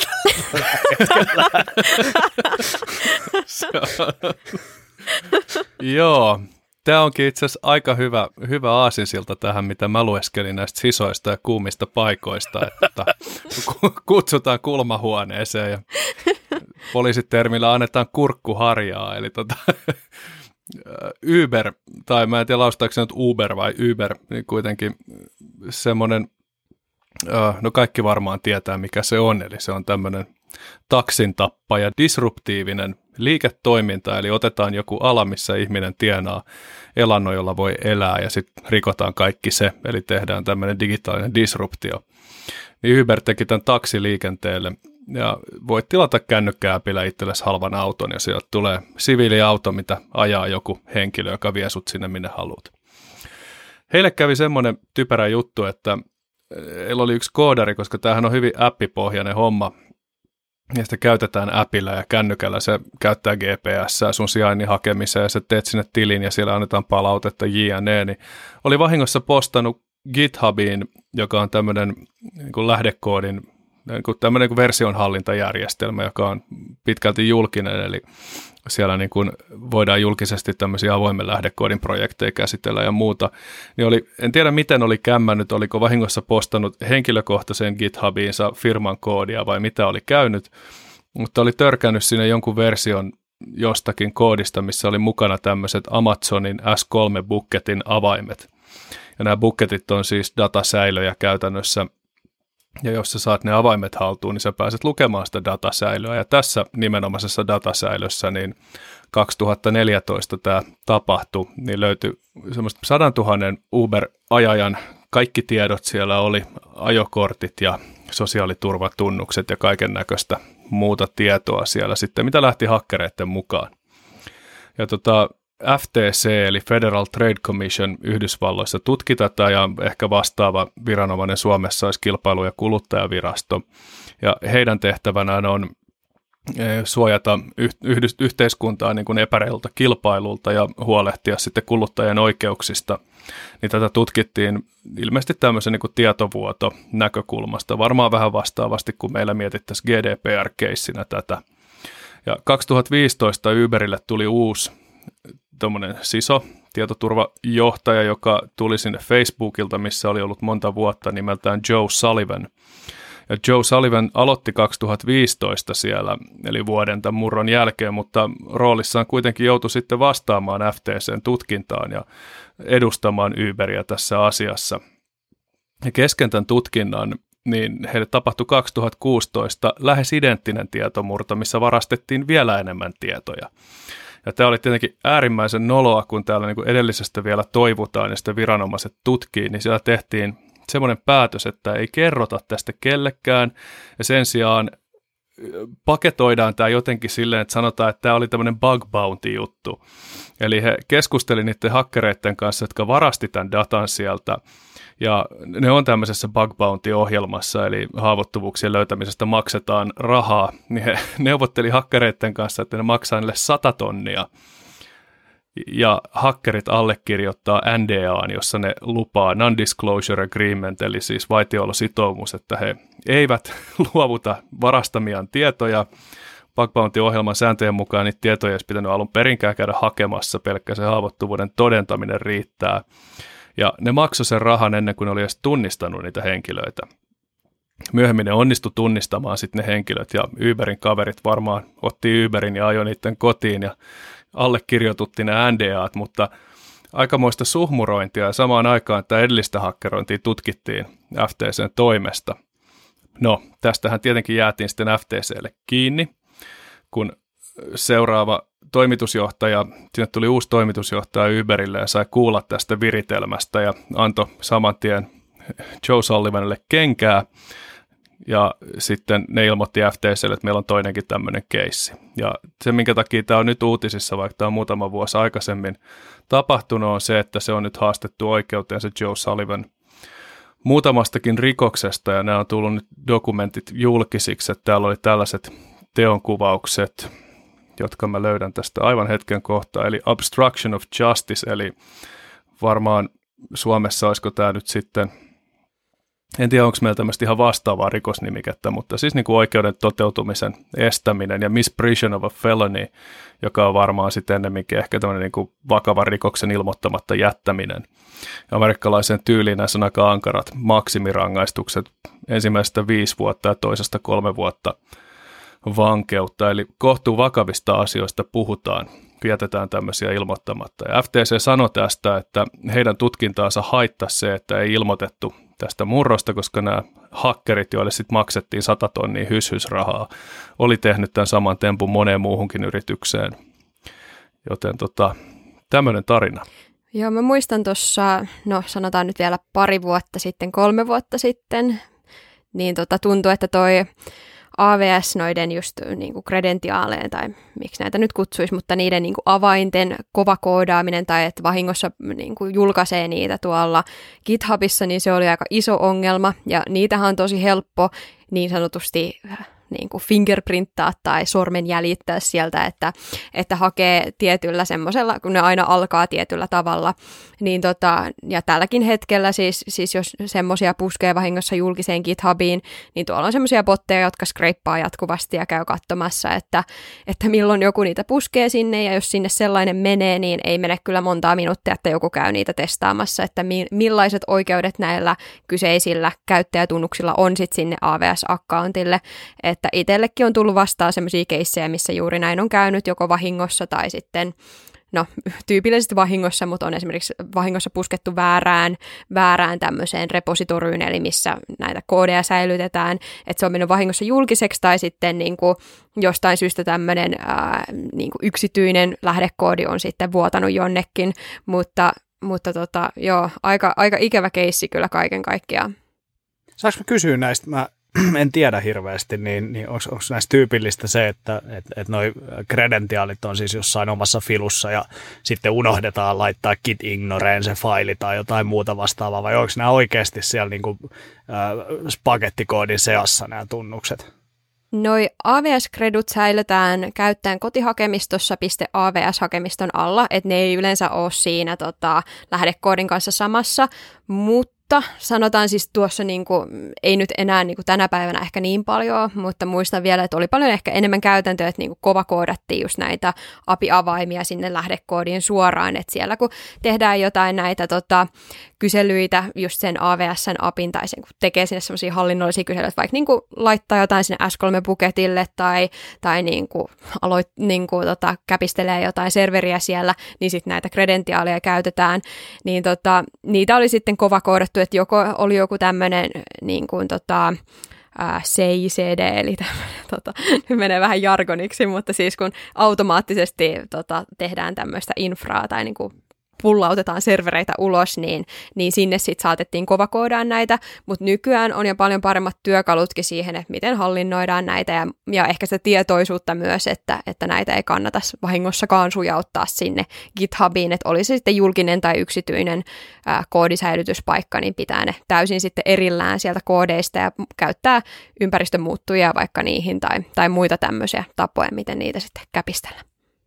Joo, tämä onkin itse asiassa aika hyvä, hyvä aasinsilta tähän, mitä mä lueskelin näistä sisoista ja kuumista paikoista, että kutsutaan kulmahuoneeseen ja poliisitermillä annetaan kurkkuharjaa, eli tota, Uber, tai mä en tiedä laustaako se nyt Uber vai Uber, niin kuitenkin semmoinen, no kaikki varmaan tietää mikä se on, eli se on tämmöinen taksin tappaja, disruptiivinen liiketoiminta, eli otetaan joku ala, missä ihminen tienaa elannon, jolla voi elää, ja sitten rikotaan kaikki se, eli tehdään tämmöinen digitaalinen disruptio. Niin Uber teki tämän taksiliikenteelle, ja voit tilata kännykkääpillä itsellesi halvan auton, ja sieltä tulee siviiliauto, mitä ajaa joku henkilö, joka vie sut sinne minne haluat. Heille kävi semmoinen typerä juttu, että heillä oli yksi koodari, koska tämähän on hyvin appipohjainen homma, ja sitä käytetään appilla ja kännykällä, se käyttää G P S sun sijainnin hakemiseen, ja sä teet sinne tilin, ja siellä annetaan palautetta jne, niin oli vahingossa postannut GitHubiin, joka on tämmöinen niin kuin lähdekoodin, niin kuin tämmöinen niin kuin versionhallintajärjestelmä, joka on pitkälti julkinen, eli siellä niin kuin voidaan julkisesti tämmöisiä avoimen lähdekoodin projekteja käsitellä ja muuta, niin oli, en tiedä miten oli kämmännyt, oliko vahingossa postannut henkilökohtaiseen GitHubiinsa firman koodia vai mitä oli käynyt, mutta oli törkännyt sinne jonkun version jostakin koodista, missä oli mukana tämmöiset Amazonin S kolme bucketin avaimet. Ja nämä bucketit on siis datasäilöjä käytännössä, ja jos sä saat ne avaimet haltuun, niin sä pääset lukemaan sitä datasäilöä. Ja tässä nimenomaisessa datasäilössä niin kaksituhattaneljätoista tämä tapahtui, niin löytyi semmoista sadantuhannen Uber-ajajan kaikki tiedot siellä oli, ajokortit ja sosiaaliturvatunnukset ja kaiken näköistä muuta tietoa siellä sitten, mitä lähti hakkereiden mukaan. Ja tota, F T C eli Federal Trade Commission Yhdysvalloissa tutki tätä ja ehkä vastaava viranomainen Suomessa olisi Kilpailu- ja kuluttajavirasto. Ja heidän tehtävänään on suojata yhteiskuntaa niin kuin epäreilulta kilpailulta ja huolehtia sitten kuluttajien oikeuksista. Niin tätä tutkittiin ilmeisesti tämmöisen niin kuin tietovuoto näkökulmasta, varmaan vähän vastaavasti kuin meillä mietittäisiin G D P R-keissinä tätä. Ja kaksituhattaviisitoista Uberille tuli uusi tuommoinen S I S O, tietoturvajohtaja, joka tuli sinne Facebookilta, missä oli ollut monta vuotta nimeltään Joe Sullivan. Ja Joe Sullivan aloitti kaksituhattaviisitoista siellä, eli vuoden tämän murron jälkeen, mutta roolissaan kuitenkin joutui sitten vastaamaan F T C:n tutkintaan ja edustamaan Uberia tässä asiassa. Ja kesken tämän tutkinnan niin heille tapahtui kaksituhattakuusitoista lähes identtinen tietomurto, missä varastettiin vielä enemmän tietoja. Ja tämä oli tietenkin äärimmäisen noloa, kun täällä niin kuin edellisestä vielä toivutaan ja sitten viranomaiset tutkii, niin siellä tehtiin semmoinen päätös, että ei kerrota tästä kellekään ja sen sijaan paketoidaan tämä jotenkin silleen, että sanotaan, että tämä oli tämmöinen bug bounty juttu. Eli he keskusteli niiden hakkereiden kanssa, jotka varasti tämän datan sieltä. Ja ne on tämmöisessä bug bounty-ohjelmassa, eli haavoittuvuuksien löytämisestä maksetaan rahaa, niin he neuvotteli hakkereiden kanssa, että ne maksaa niille sata tonnia. Ja hakkerit allekirjoittaa N D A:n, jossa ne lupaa non-disclosure agreement, eli siis vaitiolositoumus, että he eivät luovuta varastamiaan tietoja. Bug bounty-ohjelman sääntöjen mukaan niitä tietoja ei olisi pitänyt alun perinkään käydä hakemassa, pelkkä se haavoittuvuuden todentaminen riittää. Ja ne maksoi sen rahan ennen kuin ne oli edes tunnistanut niitä henkilöitä. Myöhemmin ne onnistui tunnistamaan sitten ne henkilöt ja Uberin kaverit varmaan otti Uberin ja ajoi niiden kotiin ja allekirjoitutti ne N D A:t, mutta aikamoista suhmurointia ja samaan aikaan tämä edellistä hakkerointia tutkittiin F T C:n toimesta. No, tästähän tietenkin jäätiin sitten F T C:lle kiinni, kun seuraava toimitusjohtaja, sinne tuli uusi toimitusjohtaja Uberille ja sai kuulla tästä viritelmästä ja antoi saman tien Joe Sullivanille kenkää ja sitten ne ilmoitti F T C:lle, että meillä on toinenkin tämmöinen keissi. Ja se, minkä takia tämä on nyt uutisissa, vaikka tämä on muutama vuosi aikaisemmin tapahtunut, on se, että se on nyt haastettu oikeuteen se Joe Sullivan muutamastakin rikoksesta ja nämä on tullut nyt dokumentit julkisiksi, että täällä oli tällaiset teonkuvaukset, jotka mä löydän tästä aivan hetken kohtaa, eli obstruction of justice, eli varmaan Suomessa olisiko tämä nyt sitten, en tiedä onko meillä tämmöistä ihan vastaavaa rikosnimikettä, mutta siis niin kuin oikeuden toteutumisen estäminen ja misprision of a felony, joka on varmaan sitten ennemminkin ehkä tämmöinen niin kuin vakavan rikoksen ilmoittamatta jättäminen. Amerikkalaisen tyyliin näissä on aika ankarat maksimirangaistukset, ensimmäisestä viisi vuotta ja toisesta kolme vuotta vankeutta, eli kohtuu vakavista asioista puhutaan, kun jätetään tämmöisiä ilmoittamatta. Ja F T C sanoi tästä, että heidän tutkintaansa haittasi se, että ei ilmoitettu tästä murrosta, koska nämä hakkerit, joille sitten maksettiin sata tonnia hyshysrahaa, oli tehnyt tämän saman tempun moneen muuhunkin yritykseen. Joten tota, tämmöinen tarina.
Joo, mä muistan tuossa, no sanotaan nyt vielä pari vuotta sitten, kolme vuotta sitten, niin tota, tuntui, että toi A V S noiden just niin kuin kredentiaaleen tai miksi näitä nyt kutsuisi, mutta niiden niin kuin avainten kova koodaaminen tai että vahingossa niin kuin julkaisee niitä tuolla GitHubissa, niin se oli aika iso ongelma ja niitähän on tosi helppo niin sanotusti niin kuin fingerprinttaa tai sormen jäljittää sieltä, että, että hakee tietyllä semmoisella, kun ne aina alkaa tietyllä tavalla. Niin tota, ja tälläkin hetkellä siis, siis jos semmoisia puskee vahingossa julkiseen GitHubiin, niin tuolla on semmoisia botteja, jotka skreippaa jatkuvasti ja käy katsomassa, että, että milloin joku niitä puskee sinne, ja jos sinne sellainen menee, niin ei mene kyllä montaa minuuttia, että joku käy niitä testaamassa, että mi- millaiset oikeudet näillä kyseisillä käyttäjätunnuksilla on sitten sinne A V S-accountille, että itsellekin on tullut vastaan semmoisia keissejä, missä juuri näin on käynyt joko vahingossa tai sitten, no tyypillisesti vahingossa, mutta on esimerkiksi vahingossa puskettu väärään, väärään tämmöiseen repositoryyn, eli missä näitä koodeja säilytetään, että se on mennyt vahingossa julkiseksi tai sitten niin kuin jostain syystä tämmöinen ää, niin kuin yksityinen lähdekoodi on sitten vuotanut jonnekin, mutta, mutta tota, joo, aika, aika ikävä keissi kyllä kaiken kaikkiaan.
Saanko mä kysyä näistä? Mä en tiedä hirveästi, niin, niin onko näistä tyypillistä se, että et, et noi kredentiaalit on siis jossain omassa filussa ja sitten unohdetaan laittaa git ignoreen se faili tai jotain muuta vastaavaa, vai onko nämä oikeasti siellä niinku, äh, spagettikoodin seassa nämä tunnukset?
Noi A V S-kredut säilytään käyttäen kotihakemistossa .A V S-hakemiston alla, että ne ei yleensä ole siinä tota, lähdekoodin kanssa samassa, mutta Mutta sanotaan siis tuossa, niin kuin, ei nyt enää niin kuin tänä päivänä ehkä niin paljon, mutta muistan vielä, että oli paljon ehkä enemmän käytäntöä, että niin kuin kovakoodattiin just näitä A P I-avaimia sinne lähdekoodiin suoraan, että siellä kun tehdään jotain näitä tota, kyselyitä just sen A W S:n apin tai sen, kun tekee sinne semmoisia hallinnollisia kyselyitä, vaikka niin kuin laittaa jotain sinne S kolme Bucketille tai, tai niin kuin aloit, niin kuin, tota, käpistelee jotain serveriä siellä, niin sitten näitä kredentiaaleja käytetään, niin tota, niitä oli sitten kova koodattu, että joko oli joku tämmöinen niin kuin tota, C I C D, eli tämmöinen, tota, nyt menee vähän jargoniksi, mutta siis kun automaattisesti tota, tehdään tämmöistä infraa tai niin kuin pullautetaan servereitä ulos, niin, niin sinne sitten saatettiin kovakoodaan näitä, mutta nykyään on jo paljon paremmat työkalutkin siihen, että miten hallinnoidaan näitä ja, ja ehkä sitä tietoisuutta myös, että, että näitä ei kannata vahingossakaan sujauttaa sinne GitHubiin, että oli se sitten julkinen tai yksityinen ää, koodisäilytyspaikka, niin pitää ne täysin sitten erillään sieltä koodeista ja käyttää ympäristömuuttujia vaikka niihin tai, tai muita tämmöisiä tapoja, miten niitä sitten käpistellä.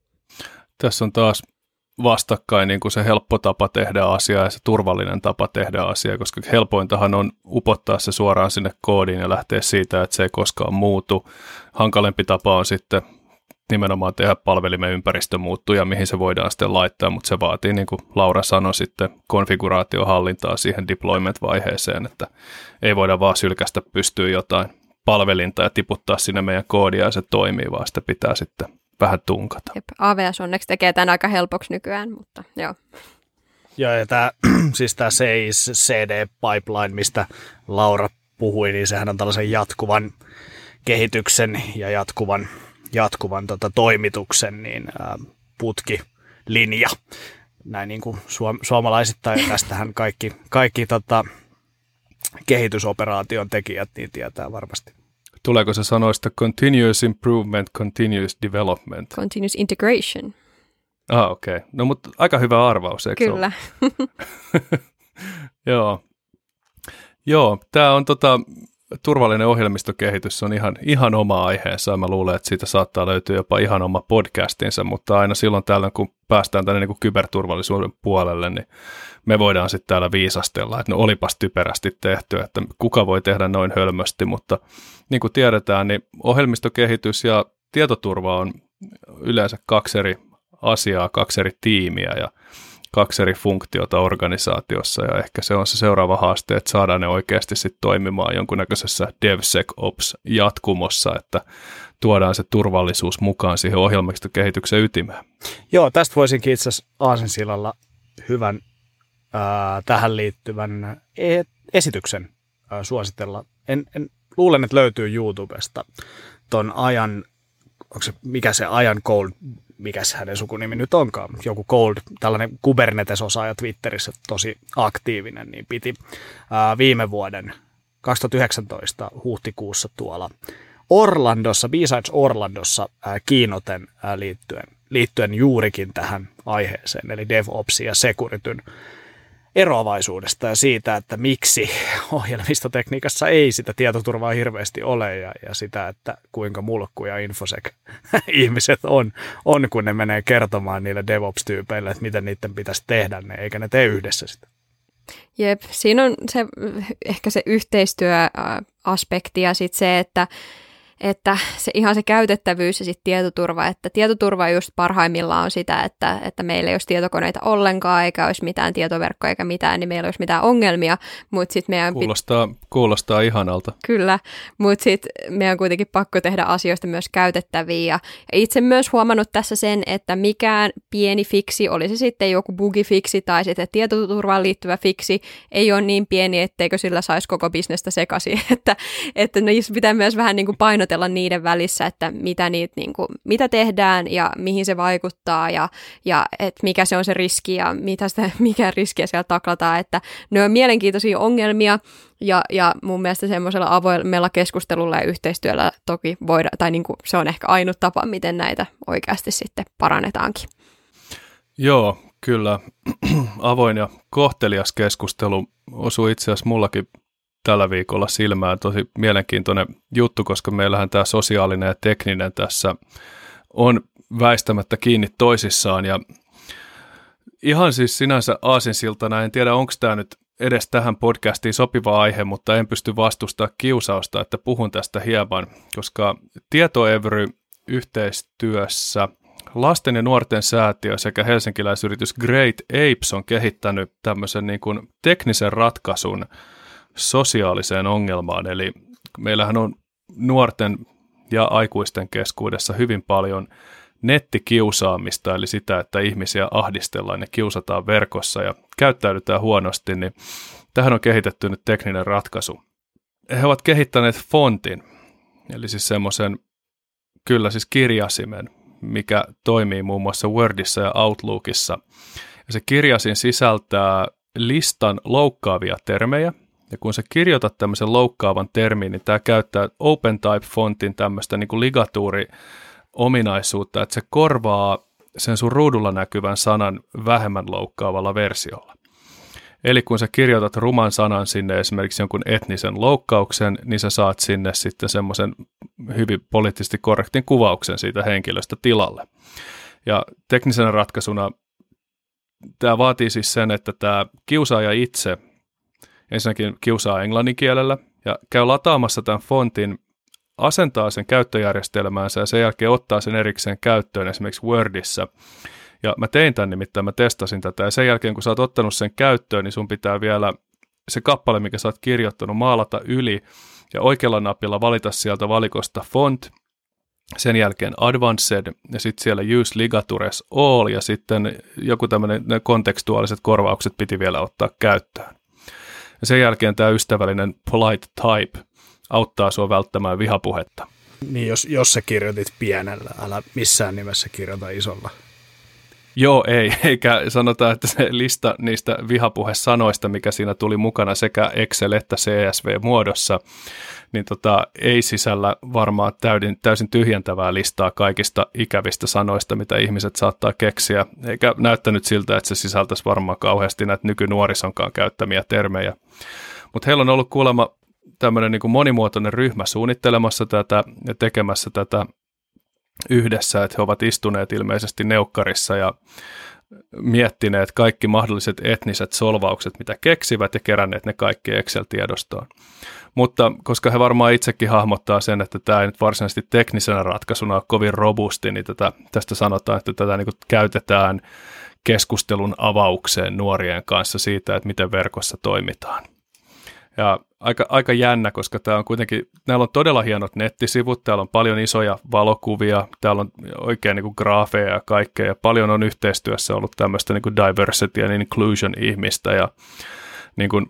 Tässä on taas vastakkain niin kuin se helppo tapa tehdä asiaa ja se turvallinen tapa tehdä asiaa, koska helpointahan on upottaa se suoraan sinne koodiin ja lähteä siitä, että se ei koskaan muutu. Hankalempi tapa on sitten nimenomaan tehdä palvelimen ympäristömuuttuja, mihin se voidaan sitten laittaa, mutta se vaatii, niin kuin Laura sanoi, sitten konfiguraatiohallintaa siihen deployment-vaiheeseen, että ei voida vaan sylkästä pystyä jotain palvelinta ja tiputtaa sinne meidän koodia ja se toimii, vaan sitä pitää sitten vähän tunkata.
Jep, A W S onneksi tekee tämän aika helpoksi nykyään, mutta joo.
Joo, ja tämä, siis tämä C I C D-pipeline, mistä Laura puhui, niin sehän on tällaisen jatkuvan kehityksen ja jatkuvan, jatkuvan tota, toimituksen niin, ää, putkilinja. Näin niin kuin suom- suomalaisittain, tästähän kaikki, kaikki tota, kehitysoperaation tekijät niin tietää varmasti.
Tuleeko se sanoista continuous improvement, continuous development?
Continuous integration.
Ah, okei. Okay. No, mutta aika hyvä arvaus, eikö
Kyllä.
Joo. Joo, tämä on tota, turvallinen ohjelmistokehitys on ihan, ihan oma aiheensa. Mä luulen, että siitä saattaa löytyä jopa ihan oma podcastinsa, mutta aina silloin tällöin, kun päästään tänne niin kuin kyberturvallisuuden puolelle, niin me voidaan sitten täällä viisastella, että no olipas typerästi tehty, että kuka voi tehdä noin hölmösti, mutta niin kuin tiedetään, niin ohjelmistokehitys ja tietoturva on yleensä kaksi eri asiaa, kaksi eri tiimiä ja kaksi eri funktiota organisaatiossa, ja ehkä se on se seuraava haaste, että saadaan ne oikeasti sitten toimimaan jonkunnäköisessä DevSecOps-jatkumossa, että tuodaan se turvallisuus mukaan siihen ohjelmistokehityksen ytimeen.
Joo, tästä voisinkin itse asiassa aasinsillalla hyvän ää, tähän liittyvän e- esityksen ää, suositella. En, en luulen, että löytyy YouTubesta ton ajan, onko se, mikä se ajan Cold, mikä se hänen sukunimi nyt onkaan, joku Cold, tällainen Kubernetes-osaaja Twitterissä tosi aktiivinen, niin piti ää, viime vuoden kaksituhattayhdeksäntoista huhtikuussa tuolla Orlandossa, B-Sides Orlandossa ää, kiinoten ää, liittyen, liittyen juurikin tähän aiheeseen, eli DevOpsin ja Securityn eroavaisuudesta ja siitä, että miksi ohjelmistotekniikassa ei sitä tietoturvaa hirveästi ole ja, ja sitä, että kuinka mulkku ja infosec-ihmiset on, on, kun ne menee kertomaan niille DevOps-tyypeille, että miten niiden pitäisi tehdä ne, eikä ne tee yhdessä sitä.
Jep, siinä on se, ehkä se yhteistyöaspekti ja sitten se, että että se ihan se käytettävyys ja sitten tietoturva, että tietoturva just parhaimmillaan on sitä, että, että meillä ei olisi tietokoneita ollenkaan, eikä olisi mitään tietoverkkoja eikä mitään, niin meillä ei olisi mitään ongelmia, mutta sitten meidän...
Kuulostaa, pit... kuulostaa ihanalta.
Kyllä, mutta sitten meidän on kuitenkin pakko tehdä asioista myös käytettäviä, ja itse myös huomannut tässä sen, että mikään pieni fiksi, oli se sitten joku bugifiksi tai sitten tietoturvaan liittyvä fiksi, ei ole niin pieni, etteikö sillä saisi koko bisnestä sekaisin, että, että niissä pitää myös vähän niin kuin painotella niiden välissä, että mitä, niitä, niin kuin, mitä tehdään ja mihin se vaikuttaa ja, ja et mikä se on se riski ja mitä sitä, mikä riskiä siellä taklataan, että ne on mielenkiintoisia ongelmia ja, ja mun mielestä semmoisella avoimella keskustelulla ja yhteistyöllä toki voidaan, tai niin kuin se on ehkä ainut tapa, miten näitä oikeasti sitten parannetaankin.
Joo, kyllä. Avoin ja kohtelias keskustelu osui itse asiassa mullakin tällä viikolla silmään. Tosi mielenkiintoinen juttu, koska meillähän tämä sosiaalinen ja tekninen tässä on väistämättä kiinni toisissaan. Ja ihan siis sinänsä aasinsiltana, en tiedä onko tämä nyt edes tähän podcastiin sopiva aihe, mutta en pysty vastustamaan kiusausta, että puhun tästä hieman, koska Tietoevry-yhteistyössä Lasten ja nuorten säätiö sekä helsinkiläisyritys Great Apes on kehittänyt tämmöisen niin kuin teknisen ratkaisun sosiaaliseen ongelmaan. Eli meillähän on nuorten ja aikuisten keskuudessa hyvin paljon nettikiusaamista, eli sitä, että ihmisiä ahdistellaan ja kiusataan verkossa ja käyttäydytään huonosti, niin tähän on kehitetty nyt tekninen ratkaisu. He ovat kehittäneet fontin, eli siis semmoisen, kyllä siis kirjasimen, mikä toimii muun muassa Wordissa ja Outlookissa. Ja se kirjasin sisältää listan loukkaavia termejä, ja kun sä kirjoitat tämmöisen loukkaavan termin, niin tämä käyttää OpenType-fontin tämmöistä niin kuin ligatuuri-ominaisuutta, että se korvaa sen sun ruudulla näkyvän sanan vähemmän loukkaavalla versiolla. Eli kun sä kirjoitat ruman sanan sinne esimerkiksi jonkun etnisen loukkauksen, niin sä saat sinne sitten semmoisen hyvin poliittisesti korrektin kuvauksen siitä henkilöstä tilalle. Ja teknisenä ratkaisuna tämä vaatii siis sen, että tämä kiusaaja itse ensinnäkin kiusaa englannin kielellä ja käy lataamassa tämän fontin, asentaa sen käyttöjärjestelmäänsä ja sen jälkeen ottaa sen erikseen käyttöön esimerkiksi Wordissa. Ja mä tein tämän nimittäin, mä testasin tätä ja sen jälkeen kun sä oot ottanut sen käyttöön, niin sun pitää vielä se kappale, mikä sä oot kirjoittanut, maalata yli ja oikealla napilla valita sieltä valikosta font, sen jälkeen advanced ja sitten siellä use ligatures all ja sitten joku tämmöinen kontekstuaaliset korvaukset piti vielä ottaa käyttöön. Ja sen jälkeen tämä ystävällinen polite type auttaa sua välttämään vihapuhetta.
Niin jos, jos sä kirjoitit pienellä, älä missään nimessä kirjoita isolla.
Joo, ei, eikä sanota, että se lista niistä vihapuhesanoista, mikä siinä tuli mukana sekä Excel- että C S V-muodossa, niin tota, ei sisällä varmaan täydin, täysin tyhjentävää listaa kaikista ikävistä sanoista, mitä ihmiset saattaa keksiä, eikä näyttänyt siltä, että se sisältäisi varmaan kauheasti näitä nykynuorisonkaan käyttämiä termejä. Mutta heillä on ollut kuulemma tämmöinen niin kuin monimuotoinen ryhmä suunnittelemassa tätä ja tekemässä tätä yhdessä, että he ovat istuneet ilmeisesti neukkarissa ja miettineet kaikki mahdolliset etniset solvaukset, mitä keksivät ja keränneet ne kaikki Excel-tiedostoon. Mutta koska he varmaan itsekin hahmottaa sen, että tämä ei nyt varsinaisesti teknisenä ratkaisuna ole kovin robusti, niin tätä, tästä sanotaan, että tätä niin kuin käytetään keskustelun avaukseen nuorien kanssa siitä, että miten verkossa toimitaan. Ja aika, aika jännä, koska tämä on kuitenkin, näillä on todella hienot nettisivut, täällä on paljon isoja valokuvia, täällä on oikein niin kuin graafeja ja kaikkea, ja paljon on yhteistyössä ollut tämmöistä niin kuin diversity and inclusion ihmistä, ja niin kuin,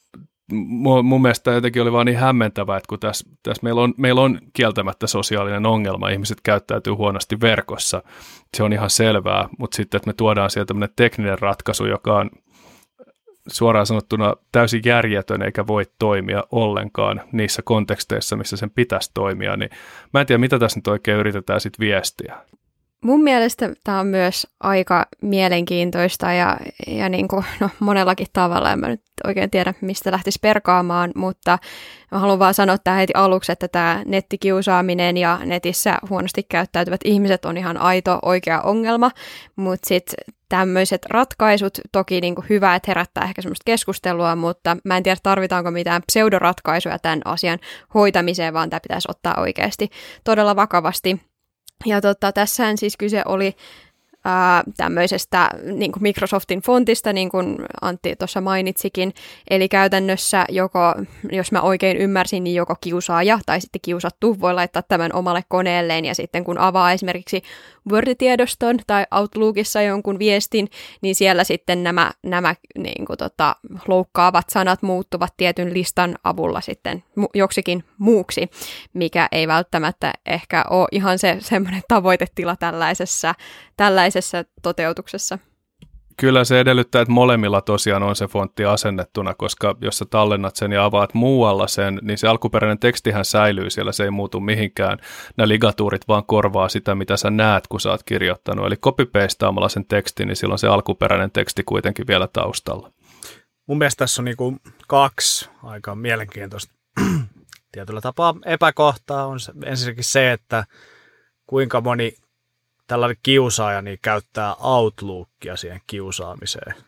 mun mielestä jotenkin oli vaan niin hämmentävää, että kun tässä, tässä meillä, on, meillä on kieltämättä sosiaalinen ongelma, ihmiset käyttäytyy huonosti verkossa, se on ihan selvää, mutta sitten, että me tuodaan sieltä tämmöinen tekninen ratkaisu, joka on suoraan sanottuna täysin järjetön eikä voi toimia ollenkaan niissä konteksteissa, missä sen pitäisi toimia, niin mä en tiedä, mitä tässä nyt oikein yritetään sitten viestiä.
Mun mielestä tämä on myös aika mielenkiintoista ja, ja niin kuin, no, monellakin tavalla. En mä nyt oikein tiedä, mistä lähtisi perkaamaan, mutta mä haluan vaan sanoa tähän heti aluksi, että tämä nettikiusaaminen ja netissä huonosti käyttäytyvät ihmiset on ihan aito oikea ongelma, mutta sitten tämmöiset ratkaisut, toki niin kuin hyvä, että herättää ehkä semmoista keskustelua, mutta mä en tiedä, tarvitaanko mitään pseudoratkaisuja tämän asian hoitamiseen, vaan tämä pitäisi ottaa oikeasti todella vakavasti. Ja tota, tässähän siis kyse oli ää, tämmöisestä niin kuin Microsoftin fontista, niin kuin Antti tuossa mainitsikin. Eli käytännössä joko, jos mä oikein ymmärsin, niin joko kiusaaja tai sitten kiusattu voi laittaa tämän omalle koneelleen. Ja sitten kun avaa esimerkiksi Word-tiedoston tai Outlookissa jonkun viestin, niin siellä sitten nämä, nämä niin kuin tota, loukkaavat sanat muuttuvat tietyn listan avulla sitten mu- joksikin muuksi, mikä ei välttämättä ehkä ole ihan se semmoinen tavoitetila tällaisessa, tällaisessa toteutuksessa.
Kyllä se edellyttää, että molemmilla tosiaan on se fontti asennettuna, koska jos sä tallennat sen ja avaat muualla sen, niin se alkuperäinen tekstihän säilyy siellä, se ei muutu mihinkään. Nämä ligatuurit vaan korvaa sitä, mitä sä näet, kun sä oot kirjoittanut. Eli copy-pastaamalla sen tekstin, niin silloin se alkuperäinen teksti kuitenkin vielä taustalla.
Mun mielestä tässä on niinku kaksi aika mielenkiintoista tietyllä tapaa epäkohtaa. On se, ensinnäkin se, että kuinka moni tällainen kiusaaja niin käyttää Outlookia siihen kiusaamiseen.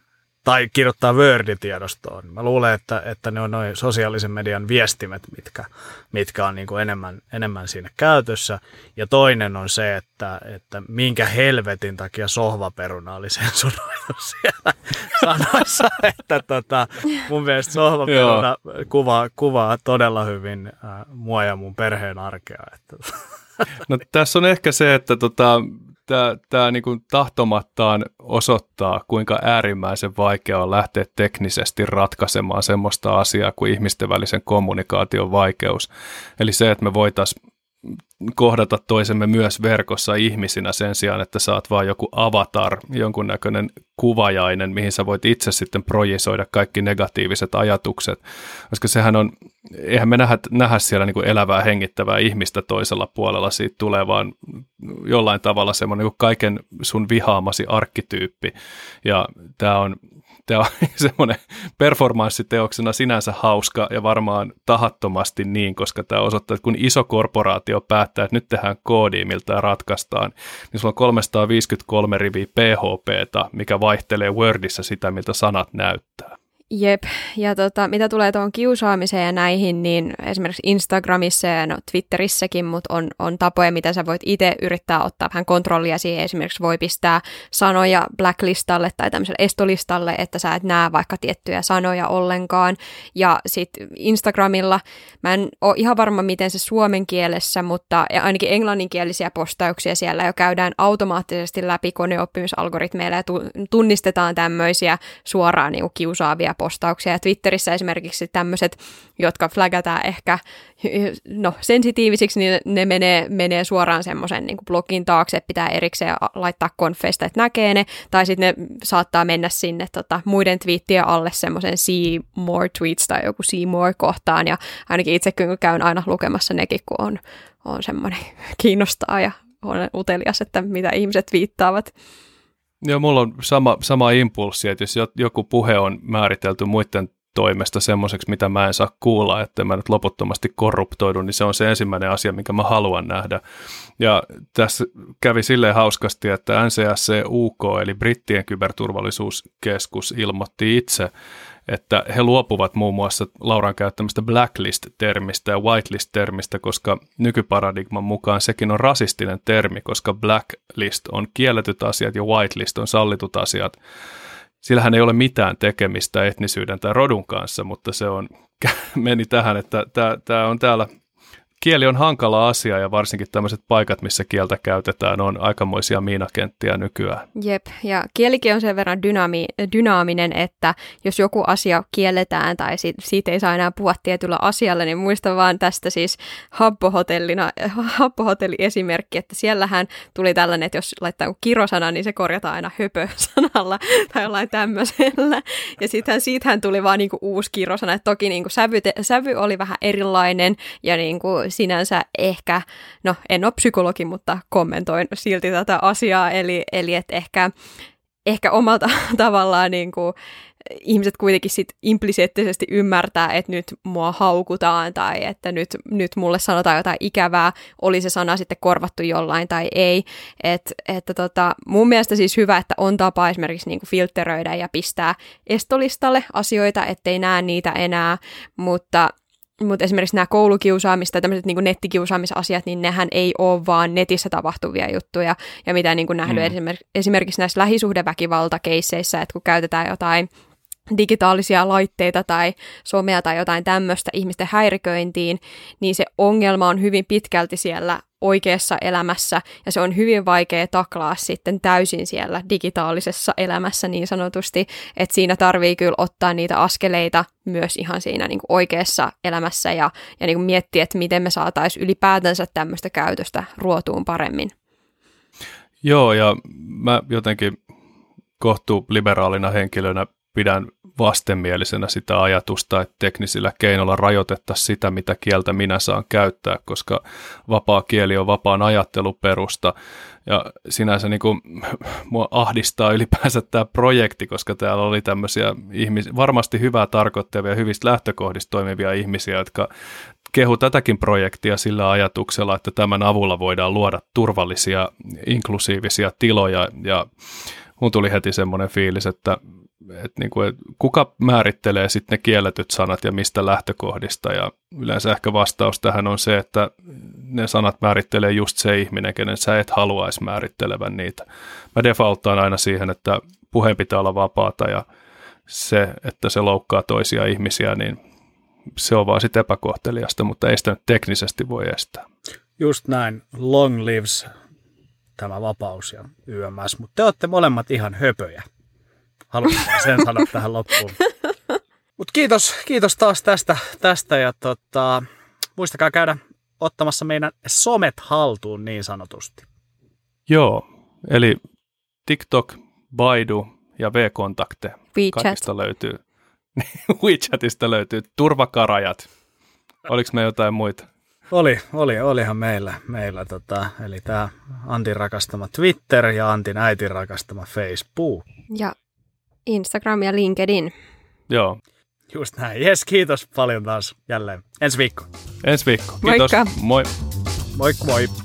tai kirjoittaa Word-tiedostoon. Mä luulen, että, että ne on noin sosiaalisen median viestimet, mitkä, mitkä on niin kuin enemmän, enemmän siinä käytössä. Ja toinen on se, että, että minkä helvetin takia sohvaperuna oli sensuroitu siellä sanoissa. Että tota, mun mielestä sohvaperuna kuvaa, kuvaa todella hyvin äh, mua ja mun perheen arkea. Että.
No, tässä on ehkä se, että tota, tämä, tämä niin kuin tahtomattaan osoittaa, kuinka äärimmäisen vaikea on lähteä teknisesti ratkaisemaan semmoista asiaa kuin ihmisten välisen kommunikaation vaikeus. Eli se, että me voitaisiin kohdata toisemme myös verkossa ihmisinä sen sijaan, että sä oot vaan joku avatar, jonkunnäköinen kuvajainen, mihin sä voit itse sitten projisoida kaikki negatiiviset ajatukset, koska sehän on, eihän me nähdä, nähdä siellä niin kuin elävää, hengittävää ihmistä toisella puolella, siitä tulee vaan jollain tavalla semmoinen niin kaiken sun vihaamasi arkkityyppi, ja tämä on Tämä on semmoinen performanssiteoksena sinänsä hauska ja varmaan tahattomasti niin, koska tämä osoittaa, että kun iso korporaatio päättää, että nyt tehdään koodia, miltä tämä ratkaistaan, niin sulla on kolmesataaviisikymmentäkolme riviä P H P:tä, mikä vaihtelee Wordissa sitä, miltä sanat näyttää.
Jep, ja tota, mitä tulee tuohon kiusaamiseen ja näihin, niin esimerkiksi Instagramissa ja no, Twitterissäkin, mutta on, on tapoja, mitä sä voit itse yrittää ottaa vähän kontrollia siihen. Esimerkiksi voi pistää sanoja blacklistalle tai tämmöiselle estolistalle, että sä et näe vaikka tiettyjä sanoja ollenkaan. Ja sitten Instagramilla, mä en ole ihan varma, miten se suomen kielessä, mutta ainakin englanninkielisiä postauksia siellä jo käydään automaattisesti läpi koneoppimisalgoritmeilla ja tunnistetaan tämmöisiä suoraan niin kuin kiusaavia postauksia. Ja Twitterissä esimerkiksi tämmöiset, jotka flagataan ehkä no, sensitiivisiksi, niin ne menee, menee suoraan semmoisen niin kuin blogin taakse, että pitää erikseen laittaa konfeista, että näkee ne, tai sitten ne saattaa mennä sinne tota, muiden twiittien alle semmoisen see more tweets tai joku see more kohtaan, ja ainakin itse kun käyn aina lukemassa nekin, kun on, on semmoinen kiinnostaa ja on utelias, että mitä ihmiset viittaavat.
Joo, mulla on sama, sama impulssi, että jos joku puhe on määritelty muiden toimesta semmoiseksi, mitä mä en saa kuulla, että mä nyt loputtomasti korruptoidu, niin se on se ensimmäinen asia, minkä mä haluan nähdä. Ja tässä kävi silleen hauskasti, että N C S C U K, eli Brittien kyberturvallisuuskeskus, ilmoitti itse, että he luopuvat muun muassa Lauran käyttämästä blacklist-termistä ja whitelist-termistä, koska nykyparadigman mukaan sekin on rasistinen termi, koska blacklist on kielletyt asiat ja whitelist on sallitut asiat. Sillähän ei ole mitään tekemistä etnisyyden tai rodun kanssa, mutta se on, meni tähän, että tämä on täällä, kieli on hankala asia ja varsinkin tämmöiset paikat, missä kieltä käytetään, on aikamoisia miinakenttiä nykyään.
Jep, ja kielikin on sen verran dynaami- dynaaminen, että jos joku asia kielletään tai siitä, siitä ei saa enää puhua tietyllä asialla, niin muistan vaan tästä siis Habbo-hotellina, Habbo-hotelli-esimerkki, että siellähän tuli tällainen, että jos laittaa kirosana, niin se korjataan aina höpö-sanalla tai jollain tämmöisellä. Ja sitten siitähän tuli vaan niinku uusi kirosana, että toki niinku sävy, sävy oli vähän erilainen ja niinku sinänsä ehkä, no en ole psykologi, mutta kommentoin silti tätä asiaa, eli, eli että ehkä, ehkä omalta tavallaan niin kuin ihmiset kuitenkin sit implisiittisesti ymmärtää, että nyt mua haukutaan tai että nyt, nyt mulle sanotaan jotain ikävää, oli se sana sitten korvattu jollain tai ei. Et, että tota, mun mielestä siis hyvä, että on tapa esimerkiksi niin kuin filtteröidä ja pistää estolistalle asioita, ettei näe niitä enää, mutta Mutta esimerkiksi nämä koulukiusaamista ja tämmöiset niin kuin nettikiusaamisasiat, niin nehän ei ole vaan netissä tapahtuvia juttuja. Ja mitä niin kuin nähnyt mm. esimerkiksi näissä lähisuhdeväkivaltakeisseissä, että kun käytetään jotain digitaalisia laitteita tai somea tai jotain tämmöistä ihmisten häiriköintiin, niin se ongelma on hyvin pitkälti siellä oikeassa elämässä, ja se on hyvin vaikea taklaa sitten täysin siellä digitaalisessa elämässä niin sanotusti, että siinä tarvii kyllä ottaa niitä askeleita myös ihan siinä niin kuin oikeassa elämässä ja, ja niin kuin miettiä, että miten me saataisiin ylipäätänsä tämmöistä käytöstä ruotuun paremmin.
Joo, ja mä jotenkin kohtuu liberaalina henkilönä pidän vastenmielisenä sitä ajatusta, että teknisillä keinoilla rajoitettaisiin sitä, mitä kieltä minä saan käyttää, koska vapaa kieli on vapaan ajatteluperusta. Ja sinänsä niin kuin, mua ahdistaa ylipäänsä tämä projekti, koska täällä oli tämmöisiä ihmisiä, varmasti hyvää tarkoittavia, hyvistä lähtökohdista toimivia ihmisiä, jotka kehu tätäkin projektia sillä ajatuksella, että tämän avulla voidaan luoda turvallisia, inklusiivisia tiloja. Ja mun tuli heti semmoinen fiilis, että että niin kuin, että kuka määrittelee sitten ne kielletyt sanat ja mistä lähtökohdista. Ja yleensä ehkä vastaus tähän on se, että ne sanat määrittelee just se ihminen, kenen sä et haluaisi määrittelevän niitä. Mä defaulttaan aina siihen, että puheen pitää olla vapaata ja se, että se loukkaa toisia ihmisiä, niin se on vaan sitten epäkohteliasta, mutta ei sitä nyt teknisesti voi estää.
Just näin. Long lives tämä vapaus ja Y M S, mutta te olette molemmat ihan höpöjä. Haluaisin sen sanoa tähän loppuun. Mutta kiitos, kiitos taas tästä, tästä ja tota, muistakaa käydä ottamassa meidän somet haltuun niin sanotusti.
Joo, eli TikTok, Baidu ja V-kontakte.
WeChat.
Kaikista löytyy. WeChatista löytyy turvakarajat. Oliko me jotain muita?
Oli, oli, olihan meillä, meillä tota, eli tämä Antin rakastama Twitter ja Antin äitin rakastama Facebook.
Ja Instagram ja LinkedIn.
Joo.
Just näin. Jes, kiitos paljon taas jälleen. Ensi viikko.
Ensi viikko. Kiitos.
Moikka.
Moi.
Moikka moi.